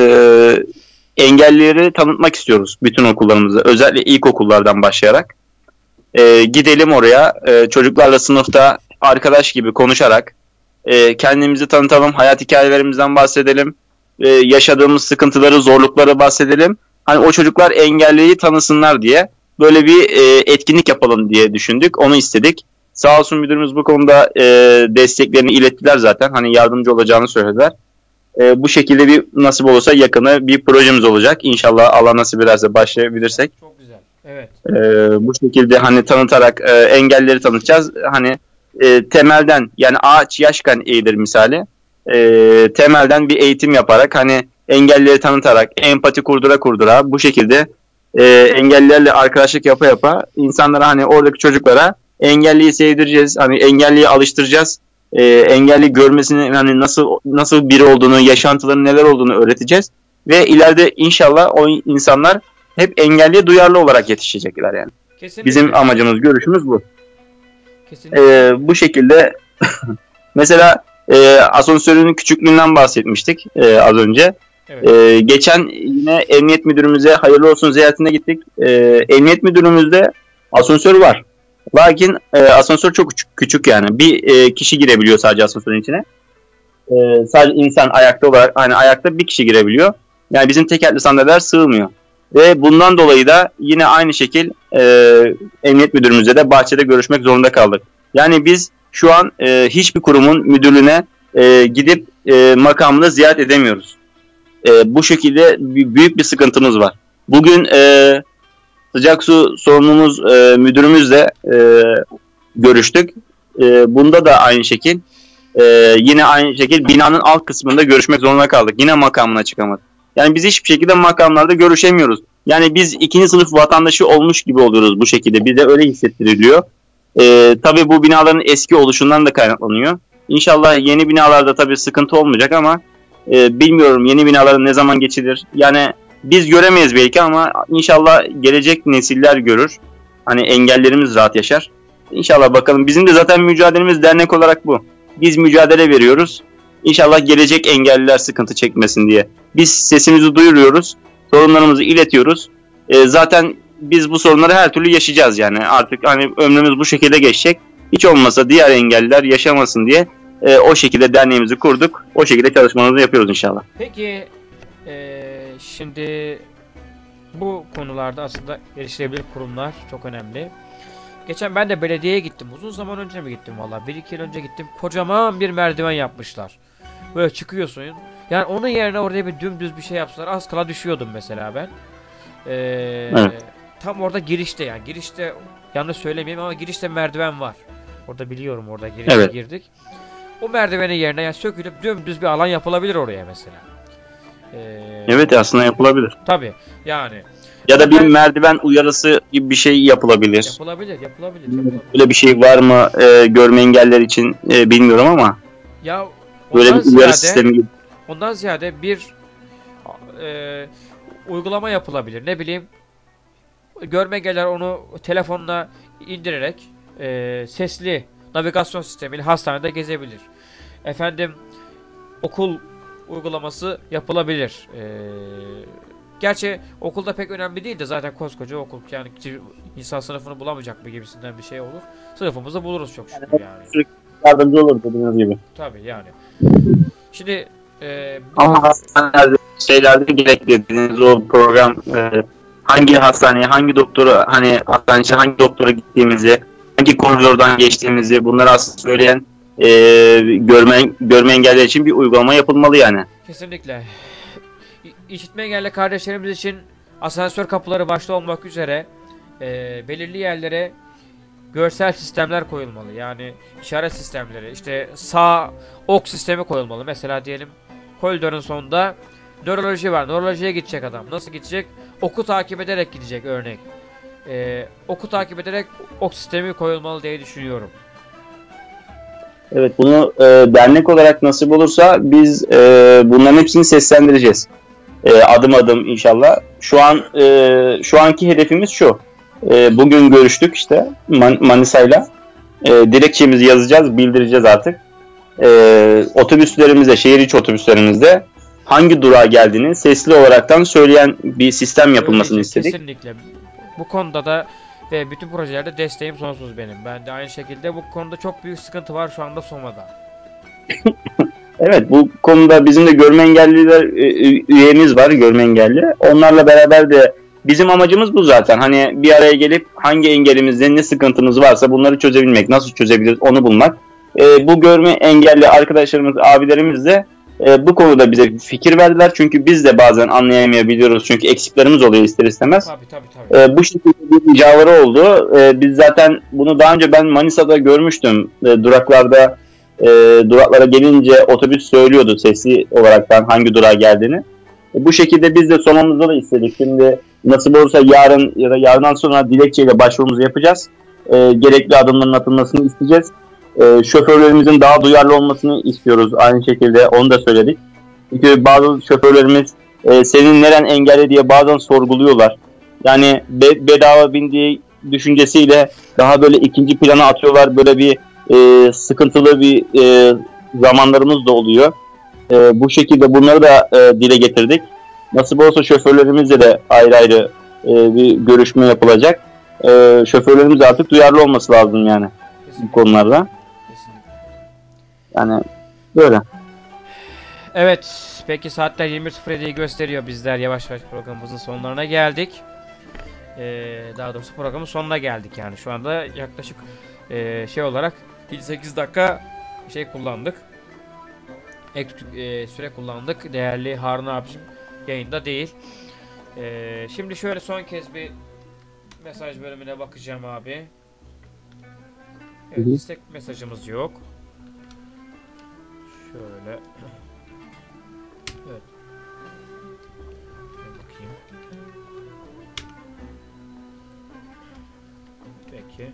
engellileri tanıtmak istiyoruz bütün okullarımızda. Özellikle ilkokullardan başlayarak. E, gidelim oraya e, çocuklarla sınıfta arkadaş gibi konuşarak e, kendimizi tanıtalım, hayat hikayelerimizden bahsedelim, e, yaşadığımız sıkıntıları, zorlukları bahsedelim. Hani o çocuklar engelliyi tanısınlar diye böyle bir e, etkinlik yapalım diye düşündük. Onu istedik. Sağ olsun müdürümüz bu konuda e, desteklerini ilettiler zaten. Hani yardımcı olacağını söylediler. E, bu şekilde bir nasip olursa yakını bir projemiz olacak. İnşallah Allah nasip ederse başlayabilirsek. Çok güzel. Evet. E, bu şekilde hani tanıtarak e, engelleri tanıtacağız. Hani e, temelden yani ağaç yaşken eğilir misali. E, temelden bir eğitim yaparak hani engelleri tanıtarak empati kurdura kurdura bu şekilde e, engellilerle arkadaşlık yapa yapa insanlara hani oradaki çocuklara engelliyi sevdireceğiz. Hani engelliyi alıştıracağız. E, engelli görmesini hani nasıl nasıl biri olduğunu, yaşantıların neler olduğunu öğreteceğiz ve ileride inşallah o insanlar hep engelliye duyarlı olarak yetişecekler yani. Kesinlikle. Bizim amacımız, görüşümüz bu. Kesinlikle. E, bu şekilde mesela e, asansörün küçüklüğünden bahsetmiştik e, az önce. Evet. E, geçen yine emniyet müdürümüze hayırlı olsun ziyaretine gittik. E, emniyet müdürümüzde asansör var. Lakin e, asansör çok küçük, küçük yani. Bir e, kişi girebiliyor sadece asansörün içine. E, sadece insan ayakta olarak, hani ayakta bir kişi girebiliyor. Yani bizim tekerlekli sandalyeler sığmıyor. Ve bundan dolayı da yine aynı şekil e, emniyet müdürümüzle de bahçede görüşmek zorunda kaldık. Yani biz şu an e, hiçbir kurumun müdürlüğüne e, gidip e, makamını ziyaret edemiyoruz. E, bu şekilde büyük bir sıkıntımız var. Bugün e, sıcak su sorumlumuz e, müdürümüzle e, görüştük. E, bunda da aynı şekil. E, yine aynı şekil binanın alt kısmında görüşmek zorunda kaldık. Yine makamına çıkamadık. Yani biz hiçbir şekilde makamlarda görüşemiyoruz. Yani biz ikinci sınıf vatandaşı olmuş gibi oluyoruz bu şekilde. Bize öyle hissettiriliyor. E, tabii bu binaların eski oluşundan da kaynaklanıyor. İnşallah yeni binalarda tabii sıkıntı olmayacak ama e, bilmiyorum yeni binaların ne zaman geçilir. Yani biz göremeyiz belki ama inşallah gelecek nesiller görür. Hani engellerimiz rahat yaşar. İnşallah bakalım. Bizim de zaten mücadelemiz dernek olarak bu. Biz mücadele veriyoruz. İnşallah gelecek engelliler sıkıntı çekmesin diye. Biz sesimizi duyuruyoruz. Sorunlarımızı iletiyoruz. E, zaten biz bu sorunları her türlü yaşayacağız yani. Artık hani ömrümüz bu şekilde geçecek. Hiç olmasa diğer engelliler yaşamasın diye e, o şekilde derneğimizi kurduk. O şekilde çalışmalarımızı yapıyoruz inşallah. Peki Ee, şimdi bu konularda aslında erişilebilir kurumlar çok önemli. Geçen ben de belediyeye gittim. Uzun zaman önce mi gittim valla? Bir iki yıl önce gittim. Kocaman bir merdiven yapmışlar. Böyle çıkıyorsun. Yani onun yerine oraya bir dümdüz bir şey yapsalar az kala düşüyordum mesela ben. Ee, Evet. Tam orada girişte yani. Girişte yanlış söylemeyeyim ama girişte merdiven var. Orada biliyorum orada girişte Evet. girdik. O merdivenin yerine yani sökülüp dümdüz bir alan yapılabilir oraya mesela. Ee, Evet aslında yapılabilir. Tabii yani. Ya da bir Ben- merdiven uyarısı gibi bir şey yapılabilir. Yapılabilir, yapılabilir, yapılabilir. Böyle bir şey var mı e, görme engeller için e, bilmiyorum ama Ya böyle ondan bir uyarı ziyade, sistemi gibi. ondan ziyade bir e, uygulama yapılabilir. Ne bileyim, görme engeller onu telefonla indirerek e, sesli navigasyon sistemiyle hastanede gezebilir. Efendim, okul uygulaması yapılabilir. E, gerçi okulda pek önemli değil de zaten koskoca okul, yani insan sınıfını bulamayacak mı gibisinden bir şey olur. Sınıfımızı buluruz çok şükür yani. Yardımcı olur dediğiniz gibi. Tabii yani. Şimdi e, Ama hastanelerde şeylerde gerekli dediğiniz o program e, hangi hastaneye, hangi doktora, hani hastaneye hangi doktora gittiğimizi, hangi koridordan geçtiğimizi bunları aslında söyleyen e, görme, görme engelliler için bir uygulama yapılmalı yani. kesinlikle İ- işitme engelli kardeşlerimiz için asansör kapıları başta olmak üzere e, belirli yerlere görsel sistemler koyulmalı. Yani işaret sistemleri, işte sağ ok sistemi koyulmalı. Mesela diyelim koridorun sonunda nöroloji var. Nörolojiye gidecek adam. Nasıl gidecek? Oku takip ederek gidecek örnek. Ee, oku takip ederek ok sistemi koyulmalı diye düşünüyorum. Evet, bunu e, dernek olarak nasip olursa biz e, bunların hepsini seslendireceğiz. E, adım adım inşallah. Şu an e, şu anki hedefimiz şu. E, bugün görüştük işte Man- Manisa'yla. E, dilekçemizi yazacağız, bildireceğiz artık. E, otobüslerimizde, şehir içi otobüslerimizde hangi durağa geldiğini sesli olaraktan söyleyen bir sistem yapılmasını Öyleyse, istedik. kesinlikle. Bu konuda da ve bütün projelerde desteğim sonsuz benim. Ben de aynı şekilde bu konuda çok büyük sıkıntı var şu anda Soma'da. Evet, bu konuda bizim de görme engelliler e, üyemiz var, görme engelli. Onlarla beraber de bizim amacımız bu zaten. Hani bir araya gelip hangi engelimizde ne sıkıntımız varsa bunları çözebilmek, nasıl çözebiliriz onu bulmak. E, bu görme engelli arkadaşlarımız, abilerimiz de e, bu konuda bize fikir verdiler. Çünkü biz de bazen anlayamayabiliyoruz. Çünkü eksiklerimiz oluyor ister istemez. Tabii tabii tabii. E, bu şekilde bir ricaları oldu. E, biz zaten bunu daha önce ben Manisa'da görmüştüm. E, duraklarda e, duraklara gelince otobüs söylüyordu sesli olaraktan hangi durağa geldiğini. E, bu şekilde biz de sonumuzda da istedik. Şimdi nasip olursa yarın ya da yarından sonra dilekçeyle başvurumuzu yapacağız. E, gerekli adımların atılmasını isteyeceğiz. E, şoförlerimizin daha duyarlı olmasını istiyoruz. Aynı şekilde onu da söyledik. Çünkü bazı şoförlerimiz e, senin neren engelli diye bazen sorguluyorlar. Yani be- bedava bindiği düşüncesiyle daha böyle ikinci plana atıyorlar. Böyle bir e, sıkıntılı bir e, zamanlarımız da oluyor. E, bu şekilde bunları da e, dile getirdik. Nasip olsa şoförlerimizle de ayrı ayrı e, bir görüşme yapılacak. E, şoförlerimiz artık duyarlı olması lazım yani bu Kesinlikle. konularda. Kesinlikle. Yani böyle. Evet, peki saatler yirmi bir sıfır yediyi gösteriyor. Bizler yavaş yavaş programımızın sonlarına geldik. Ee, daha doğrusu programın sonuna geldik yani. Şu anda yaklaşık e, şey olarak yedi sekiz dakika şey kullandık. Ek e, süre kullandık. Değerli Harun abicim yayında değil. Ee, şimdi şöyle son kez bir mesaj bölümüne bakacağım abi. Evet, Hı hı. istek mesajımız yok. Şöyle. Evet. Bir bakayım. Peki.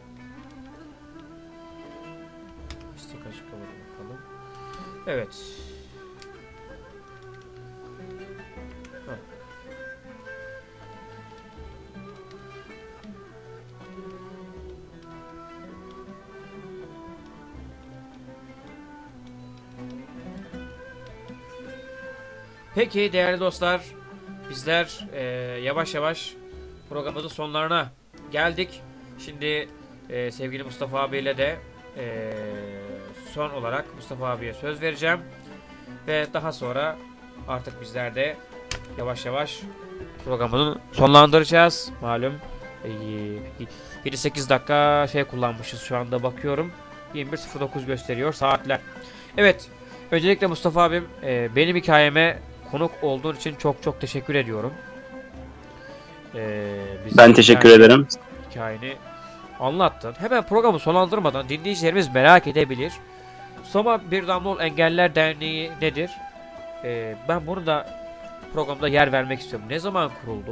İstek açık bakalım. Evet. Ha. Peki değerli dostlar, bizler e, yavaş yavaş programımızın sonlarına geldik. Şimdi e, sevgili Mustafa abiyle de e, son olarak Mustafa abiye söz vereceğim. Ve daha sonra artık bizler de yavaş yavaş programını sonlandıracağız. Malum e, yedi sekiz dakika şey kullanmışız şu anda bakıyorum. yirmi bir sıfır dokuz gösteriyor saatler. Evet, öncelikle Mustafa abim e, benim hikayeme konuk olduğun için çok çok teşekkür ediyorum. Ee, Ben teşekkür hikayeni, ederim. Hikayeni anlattın. Hemen programı sonlandırmadan dinleyicilerimiz merak edebilir. Soma Bir Damla Ol Engelliler Derneği nedir? Ee, ben bunu da programda yer vermek istiyorum. Ne zaman kuruldu?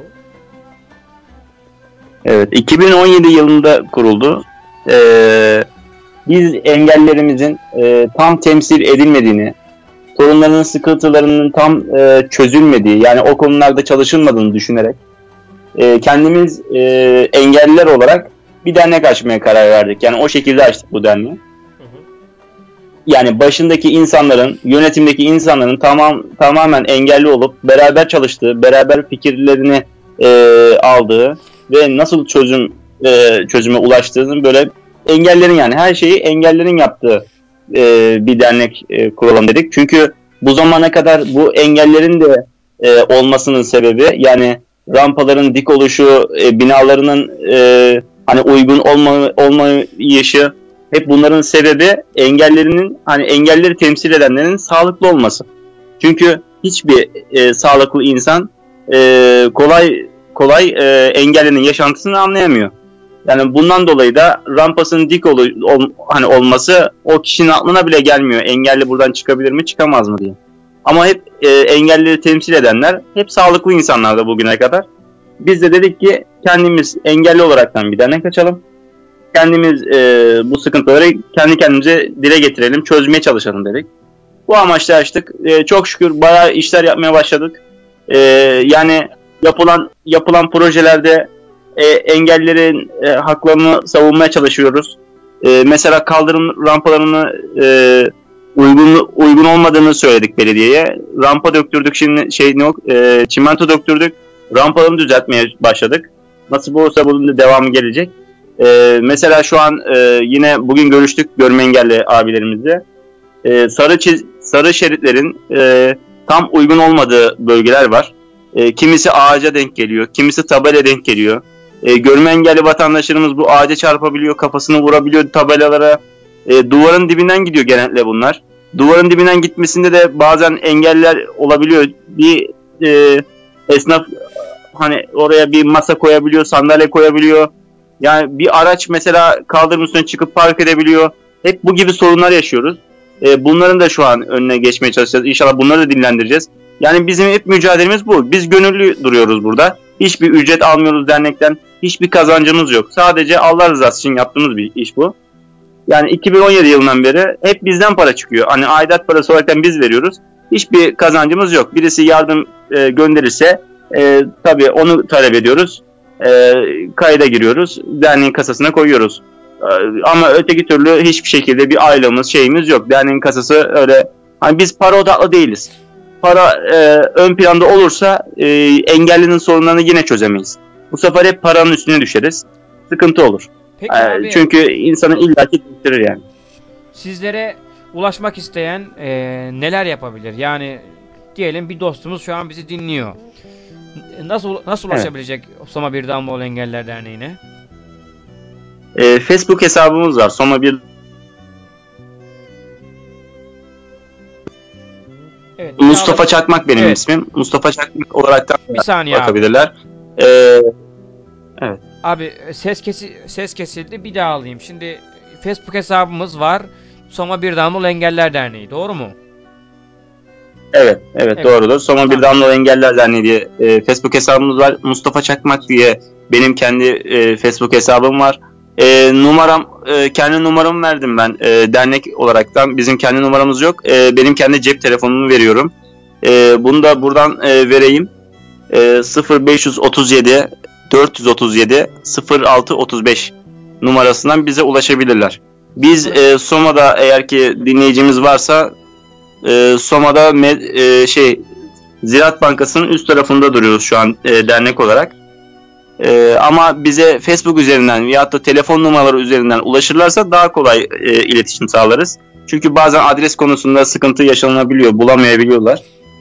Evet, iki bin on yedi yılında kuruldu. Ee, biz engellerimizin e, tam temsil edilmediğini, sorunlarının, sıkıntılarının tam e, çözülmediği, yani o konularda çalışılmadığını düşünerek e, kendimiz e, engelliler olarak bir dernek açmaya karar verdik. Yani o şekilde açtık bu derneği. Hı hı. Yani başındaki insanların, yönetimdeki insanların tamam tamamen engelli olup beraber çalıştığı, beraber fikirlerini e, aldığı ve nasıl çözüm e, çözüme ulaştığının, böyle engellerin, yani her şeyi engellerin yaptığı e, bir dernek e, kuralım dedik. Çünkü bu zamana kadar bu engellerin de e, olmasının sebebi, yani rampaların dik oluşu, e, binalarının e, hani uygun olma, olmayışı, hep bunların sebebi engellerinin, hani engelleri temsil edenlerin sağlıklı olması. Çünkü hiçbir e, sağlıklı insan e, kolay kolay e, engellinin yaşantısını anlayamıyor. Yani bundan dolayı da rampasının dik ol, ol, hani olması o kişinin aklına bile gelmiyor. Engelli buradan çıkabilir mi, çıkamaz mı diye. Ama hep e, engelleri temsil edenler hep sağlıklı insanlar da bugüne kadar. Biz de dedik ki kendimiz engelli olaraktan bir dernek açalım. Kendimiz e, bu sıkıntıları kendi kendimize dile getirelim, çözmeye çalışalım dedik. Bu amaçla açtık. E, çok şükür bayağı işler yapmaya başladık. E, yani yapılan yapılan projelerde e, engellerin e, haklarını savunmaya çalışıyoruz. E, mesela kaldırım rampalarını e, uygun uygun olmadığını söyledik belediyeye. Rampa döktürdük, şimdi şey yok, e, çimento döktürdük. Rampalarını düzeltmeye başladık. Nasıl olursa bunun da devamı gelecek. E, mesela şu an e, yine bugün görüştük görme engelli abilerimizle. E, sarı çiz, sarı şeritlerin e, tam uygun olmadığı bölgeler var. E, kimisi ağaca denk geliyor, kimisi tabela denk geliyor. E, görme engelli vatandaşlarımız bu ağaca çarpabiliyor, kafasını vurabiliyor tabelalara. E, duvarın dibinden gidiyor genellikle bunlar. Duvarın dibinden gitmesinde de bazen engeller olabiliyor. Bir e, esnaf hani oraya bir masa koyabiliyor, sandalye koyabiliyor. Yani bir araç mesela kaldırım üstüne çıkıp park edebiliyor. Hep bu gibi sorunlar yaşıyoruz. E, bunların da şu an önüne geçmeye çalışacağız. İnşallah bunları da dillendireceğiz. Yani bizim hep mücadelemiz bu. Biz gönüllü duruyoruz burada. Hiçbir ücret almıyoruz dernekten. Hiçbir kazancımız yok. Sadece Allah rızası için yaptığımız bir iş bu. Yani iki bin on yedi yılından beri hep bizden para çıkıyor. Hani aidat parası olarak biz veriyoruz. Hiçbir kazancımız yok. Birisi yardım e, gönderirse e, tabii onu talep ediyoruz. E, kayda giriyoruz. Derneğin kasasına koyuyoruz. E, ama öteki türlü hiçbir şekilde bir aylığımız şeyimiz yok. Derneğin kasası öyle. Hani biz para odaklı değiliz. Para e, ön planda olursa e, engellinin sorunlarını yine çözemeyiz. Bu sefer hep paranın üstüne düşeriz. Sıkıntı olur. Peki E, abi, çünkü insanı illaki değiştirir yani. sizlere ulaşmak isteyen e, neler yapabilir? Yani diyelim bir dostumuz şu an bizi dinliyor. Nasıl nasıl Evet. ulaşabilecek Soma Bir Damla Engeller Derneği'ne? E, Facebook hesabımız var. Soma bir Evet. Mustafa Çakmak benim Evet. ismim. Mustafa Çakmak olarak da Bir saniye abi. bakabilirler. E, Abi ses kesi ses kesildi. Bir daha alayım. Şimdi Facebook hesabımız var. Soma Bir Damla Engeller Derneği. Doğru mu? evet, evet, Evet. doğrudur. Soma Tamam. Bir Damla Engeller Derneği diye e, Facebook hesabımız var. Mustafa Çakmak diye benim kendi e, Facebook hesabım var. E, numaram, e, kendi numaramı verdim ben e, dernek olaraktan. Bizim kendi numaramız yok. E, benim kendi cep telefonumu veriyorum. E, bunu da buradan e, vereyim. E, sıfır beş otuz yedi dört yüz otuz yedi sıfır altı otuz beş numarasından bize ulaşabilirler. Biz e, Soma'da, eğer ki dinleyicimiz varsa, e, Soma'da me- e, şey Ziraat Bankası'nın üst tarafında duruyoruz şu an e, dernek olarak. E, ama bize Facebook üzerinden veyahut da telefon numaraları üzerinden ulaşırlarsa daha kolay e, iletişim sağlarız. Çünkü bazen adres konusunda sıkıntı yaşanabiliyor, bulamayabiliyorlar.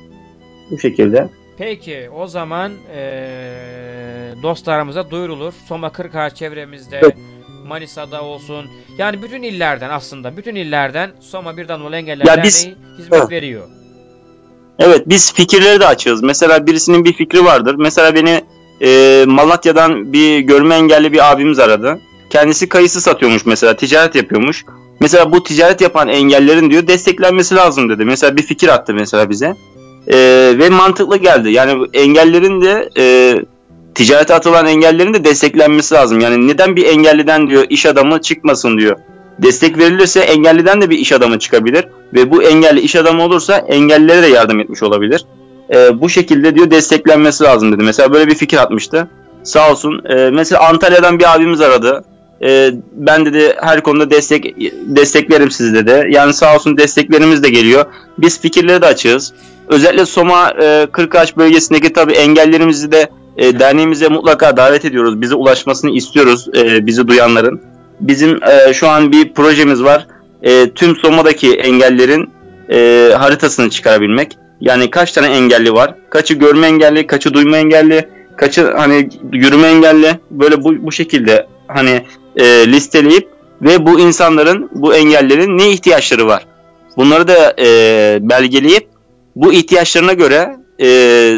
Bu şekilde. Peki o zaman eee dostlarımıza duyurulur. Soma Kırkağaç çevremizde, Evet. Manisa'da olsun. Yani bütün illerden, aslında bütün illerden Soma Bir Damla Engeller Ya Derneği biz- hizmet Evet. veriyor. Evet, biz fikirleri de açığız. Mesela birisinin bir fikri vardır. Mesela beni e, Malatya'dan bir görme engelli bir abimiz aradı. Kendisi kayısı satıyormuş mesela, ticaret yapıyormuş. Mesela bu ticaret yapan engellerin diyor desteklenmesi lazım dedi. Mesela bir fikir attı mesela bize. E, ve mantıklı geldi. Yani bu engellerin de e, ticarete atılan engellerin de desteklenmesi lazım. Yani neden bir engelliden diyor iş adamı çıkmasın diyor. Destek verilirse engelliden de bir iş adamı çıkabilir. Ve bu engelli iş adamı olursa engellilere de yardım etmiş olabilir. Ee, bu şekilde diyor desteklenmesi lazım dedi. Mesela böyle bir fikir atmıştı. Sağ olsun. Ee, mesela Antalya'dan bir abimiz aradı. Ee, ben dedi her konuda destek desteklerim sizi dedi. Yani sağ olsun desteklerimiz de geliyor. Biz fikirleri de açığız. Özellikle Soma e, Kırkağaç bölgesindeki tabii engellerimizi de e, derneğimize mutlaka davet ediyoruz. Bize ulaşmasını istiyoruz e, bizi duyanların. Bizim e, şu an bir projemiz var. E, tüm Soma'daki engellerin e, haritasını çıkarabilmek. Yani kaç tane engelli var? Kaçı görme engelli, kaçı duyma engelli, kaçı hani yürüme engelli. Böyle bu bu şekilde hani e, listeleyip ve bu insanların, bu engellerin ne ihtiyaçları var? Bunları da e, belgeleyip bu ihtiyaçlarına göre e,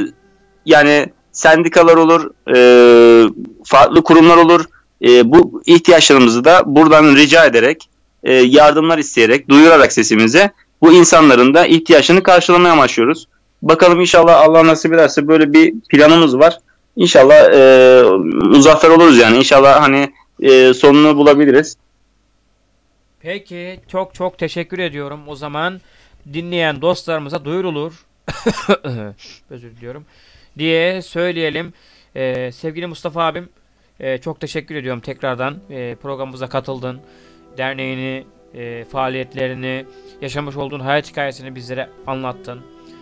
yani sendikalar olur, e, farklı kurumlar olur. E, bu ihtiyaçlarımızı da buradan rica ederek, e, yardımlar isteyerek, duyurarak sesimize bu insanların da ihtiyaçlarını karşılamaya amaçlıyoruz. Bakalım inşallah Allah nasip ederse böyle bir planımız var. İnşallah e, muzaffer oluruz yani. İnşallah hani e, sonunu bulabiliriz. Peki çok çok teşekkür ediyorum. O zaman dinleyen dostlarımıza duyurulur. Özür diliyorum. Diye söyleyelim. Ee, sevgili Mustafa abim, e, çok teşekkür ediyorum tekrardan. E, programımıza katıldın. Derneğini, e, faaliyetlerini, yaşamış olduğun hayat hikayesini bizlere anlattın.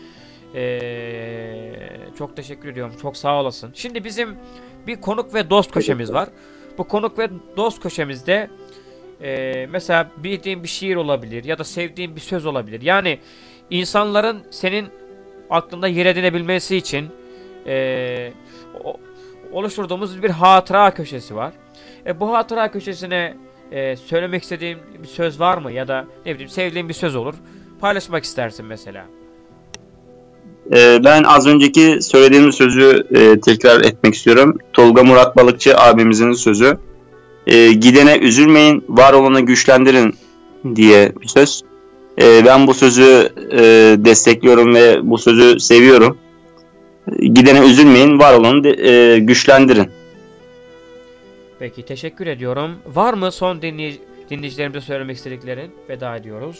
E, çok teşekkür ediyorum. Çok sağ olasın. Şimdi bizim bir konuk ve dost köşemiz var. Bu konuk ve dost köşemizde e, mesela bildiğin bir şiir olabilir ya da sevdiğin bir söz olabilir. Yani insanların senin aklında yer edinebilmesi için e, o, oluşturduğumuz bir hatıra köşesi var. E, bu hatıra köşesine e, söylemek istediğin bir söz var mı? Ya da ne bileyim sevdiğin bir söz olur. Paylaşmak istersin mesela. Ee, ben az önceki söylediğim sözü e, tekrar etmek istiyorum. Tolga Murat Balıkçı abimizin sözü. E, gidene üzülmeyin, var olanı güçlendirin diye bir söz. E, ben bu sözü e, destekliyorum ve bu sözü seviyorum. Gidene üzülmeyin, var olanı de, e, güçlendirin. Peki teşekkür ediyorum. Var mı son dinley dinleyicilerimize söylemek istediklerin? Veda ediyoruz.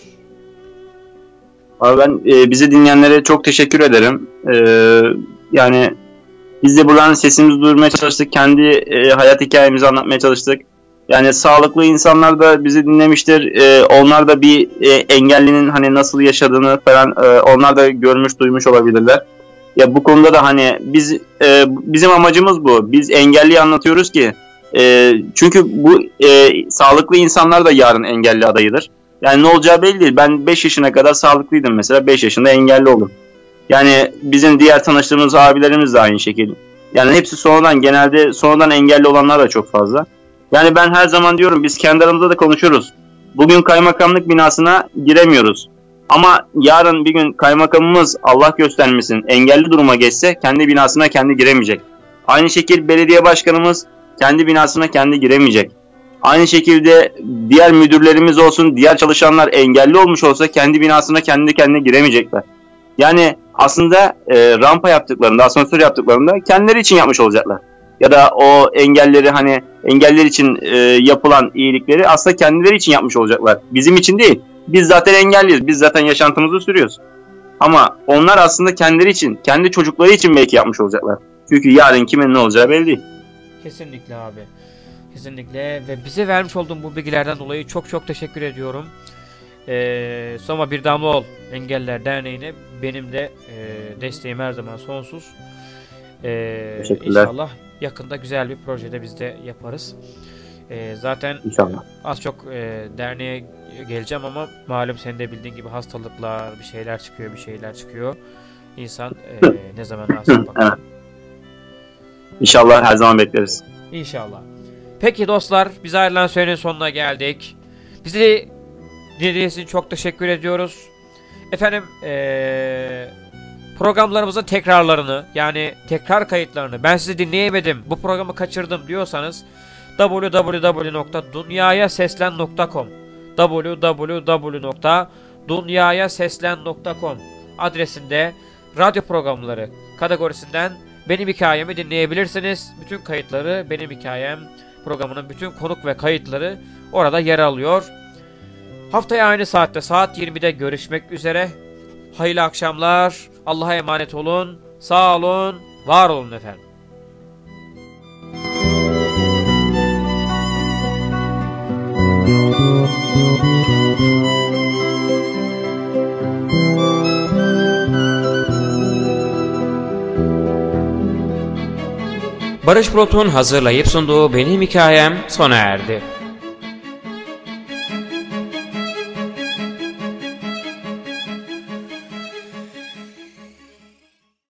Abi ben e, bizi dinleyenlere çok teşekkür ederim. E, yani biz de buradan sesimizi duyurmaya çalıştık. Kendi e, hayat hikayemizi anlatmaya çalıştık. Yani sağlıklı insanlar da bizi dinlemiştir. E, onlar da bir e, engellinin hani nasıl yaşadığını falan e, onlar da görmüş, duymuş olabilirler. Ya bu konuda da hani biz e, bizim amacımız bu. Biz engelliyi anlatıyoruz ki e, çünkü bu e, sağlıklı insanlar da yarın engelli adayıdır. Yani ne olacağı belli değil. Ben beş yaşına kadar sağlıklıydım mesela. beş yaşında engelli oldum. Yani bizim diğer tanıştığımız abilerimiz de aynı şekilde. Yani hepsi sonradan, genelde sonradan engelli olanlar da çok fazla. Yani ben her zaman diyorum, biz kendi aramızda da konuşuyoruz. Bugün kaymakamlık binasına giremiyoruz. Ama yarın bir gün kaymakamımız, Allah göstermesin, engelli duruma geçse kendi binasına kendi giremeyecek. Aynı şekilde belediye başkanımız kendi binasına kendi giremeyecek. Aynı şekilde diğer müdürlerimiz olsun, diğer çalışanlar engelli olmuş olsa kendi binasına kendi kendine giremeyecekler. Yani aslında e, rampa yaptıklarında, asansör yaptıklarında kendileri için yapmış olacaklar. Ya da o engelleri, hani engeller için e, yapılan iyilikleri aslında kendileri için yapmış olacaklar. Bizim için değil. Biz zaten engelliyiz. Biz zaten yaşantımızı sürüyoruz. Ama onlar aslında kendileri için, kendi çocukları için belki yapmış olacaklar. Çünkü yarın kimin ne olacağı belli değil. Kesinlikle abi. Kesinlikle ve bize vermiş olduğun bu bilgilerden dolayı çok çok teşekkür ediyorum. Ee, Soma Bir Damla Ol Engelliler Derneği'ne benim de e, desteğim her zaman sonsuz. Ee, İnşallah yakında güzel bir projede biz de yaparız. Ee, zaten İnşallah. az çok e, derneğe geleceğim ama malum senin de bildiğin gibi hastalıklar, bir şeyler çıkıyor, bir şeyler çıkıyor. İnsan e, ne zaman nasip bakar. Evet. İnşallah her zaman bekleriz. İnşallah. Peki dostlar, biz ayrılan sürenin sonuna geldik. Bizi dinlediğiniz için çok teşekkür ediyoruz. Efendim ee, programlarımızın tekrarlarını, yani tekrar kayıtlarını, ben sizi dinleyemedim, bu programı kaçırdım diyorsanız double-u double-u double-u nokta dunyaya seslen nokta com double-u double-u double-u nokta dunyaya seslen nokta com adresinde radyo programları kategorisinden Benim Hikayemi dinleyebilirsiniz. Bütün kayıtları Benim Hikayem programının bütün konuk ve kayıtları orada yer alıyor. Haftaya aynı saatte saat yirmide görüşmek üzere. Hayırlı akşamlar. Allah'a emanet olun. Sağ olun. Var olun efendim. Barış Bulut'un hazırlayıp sunduğu Benim Hikayem sona erdi.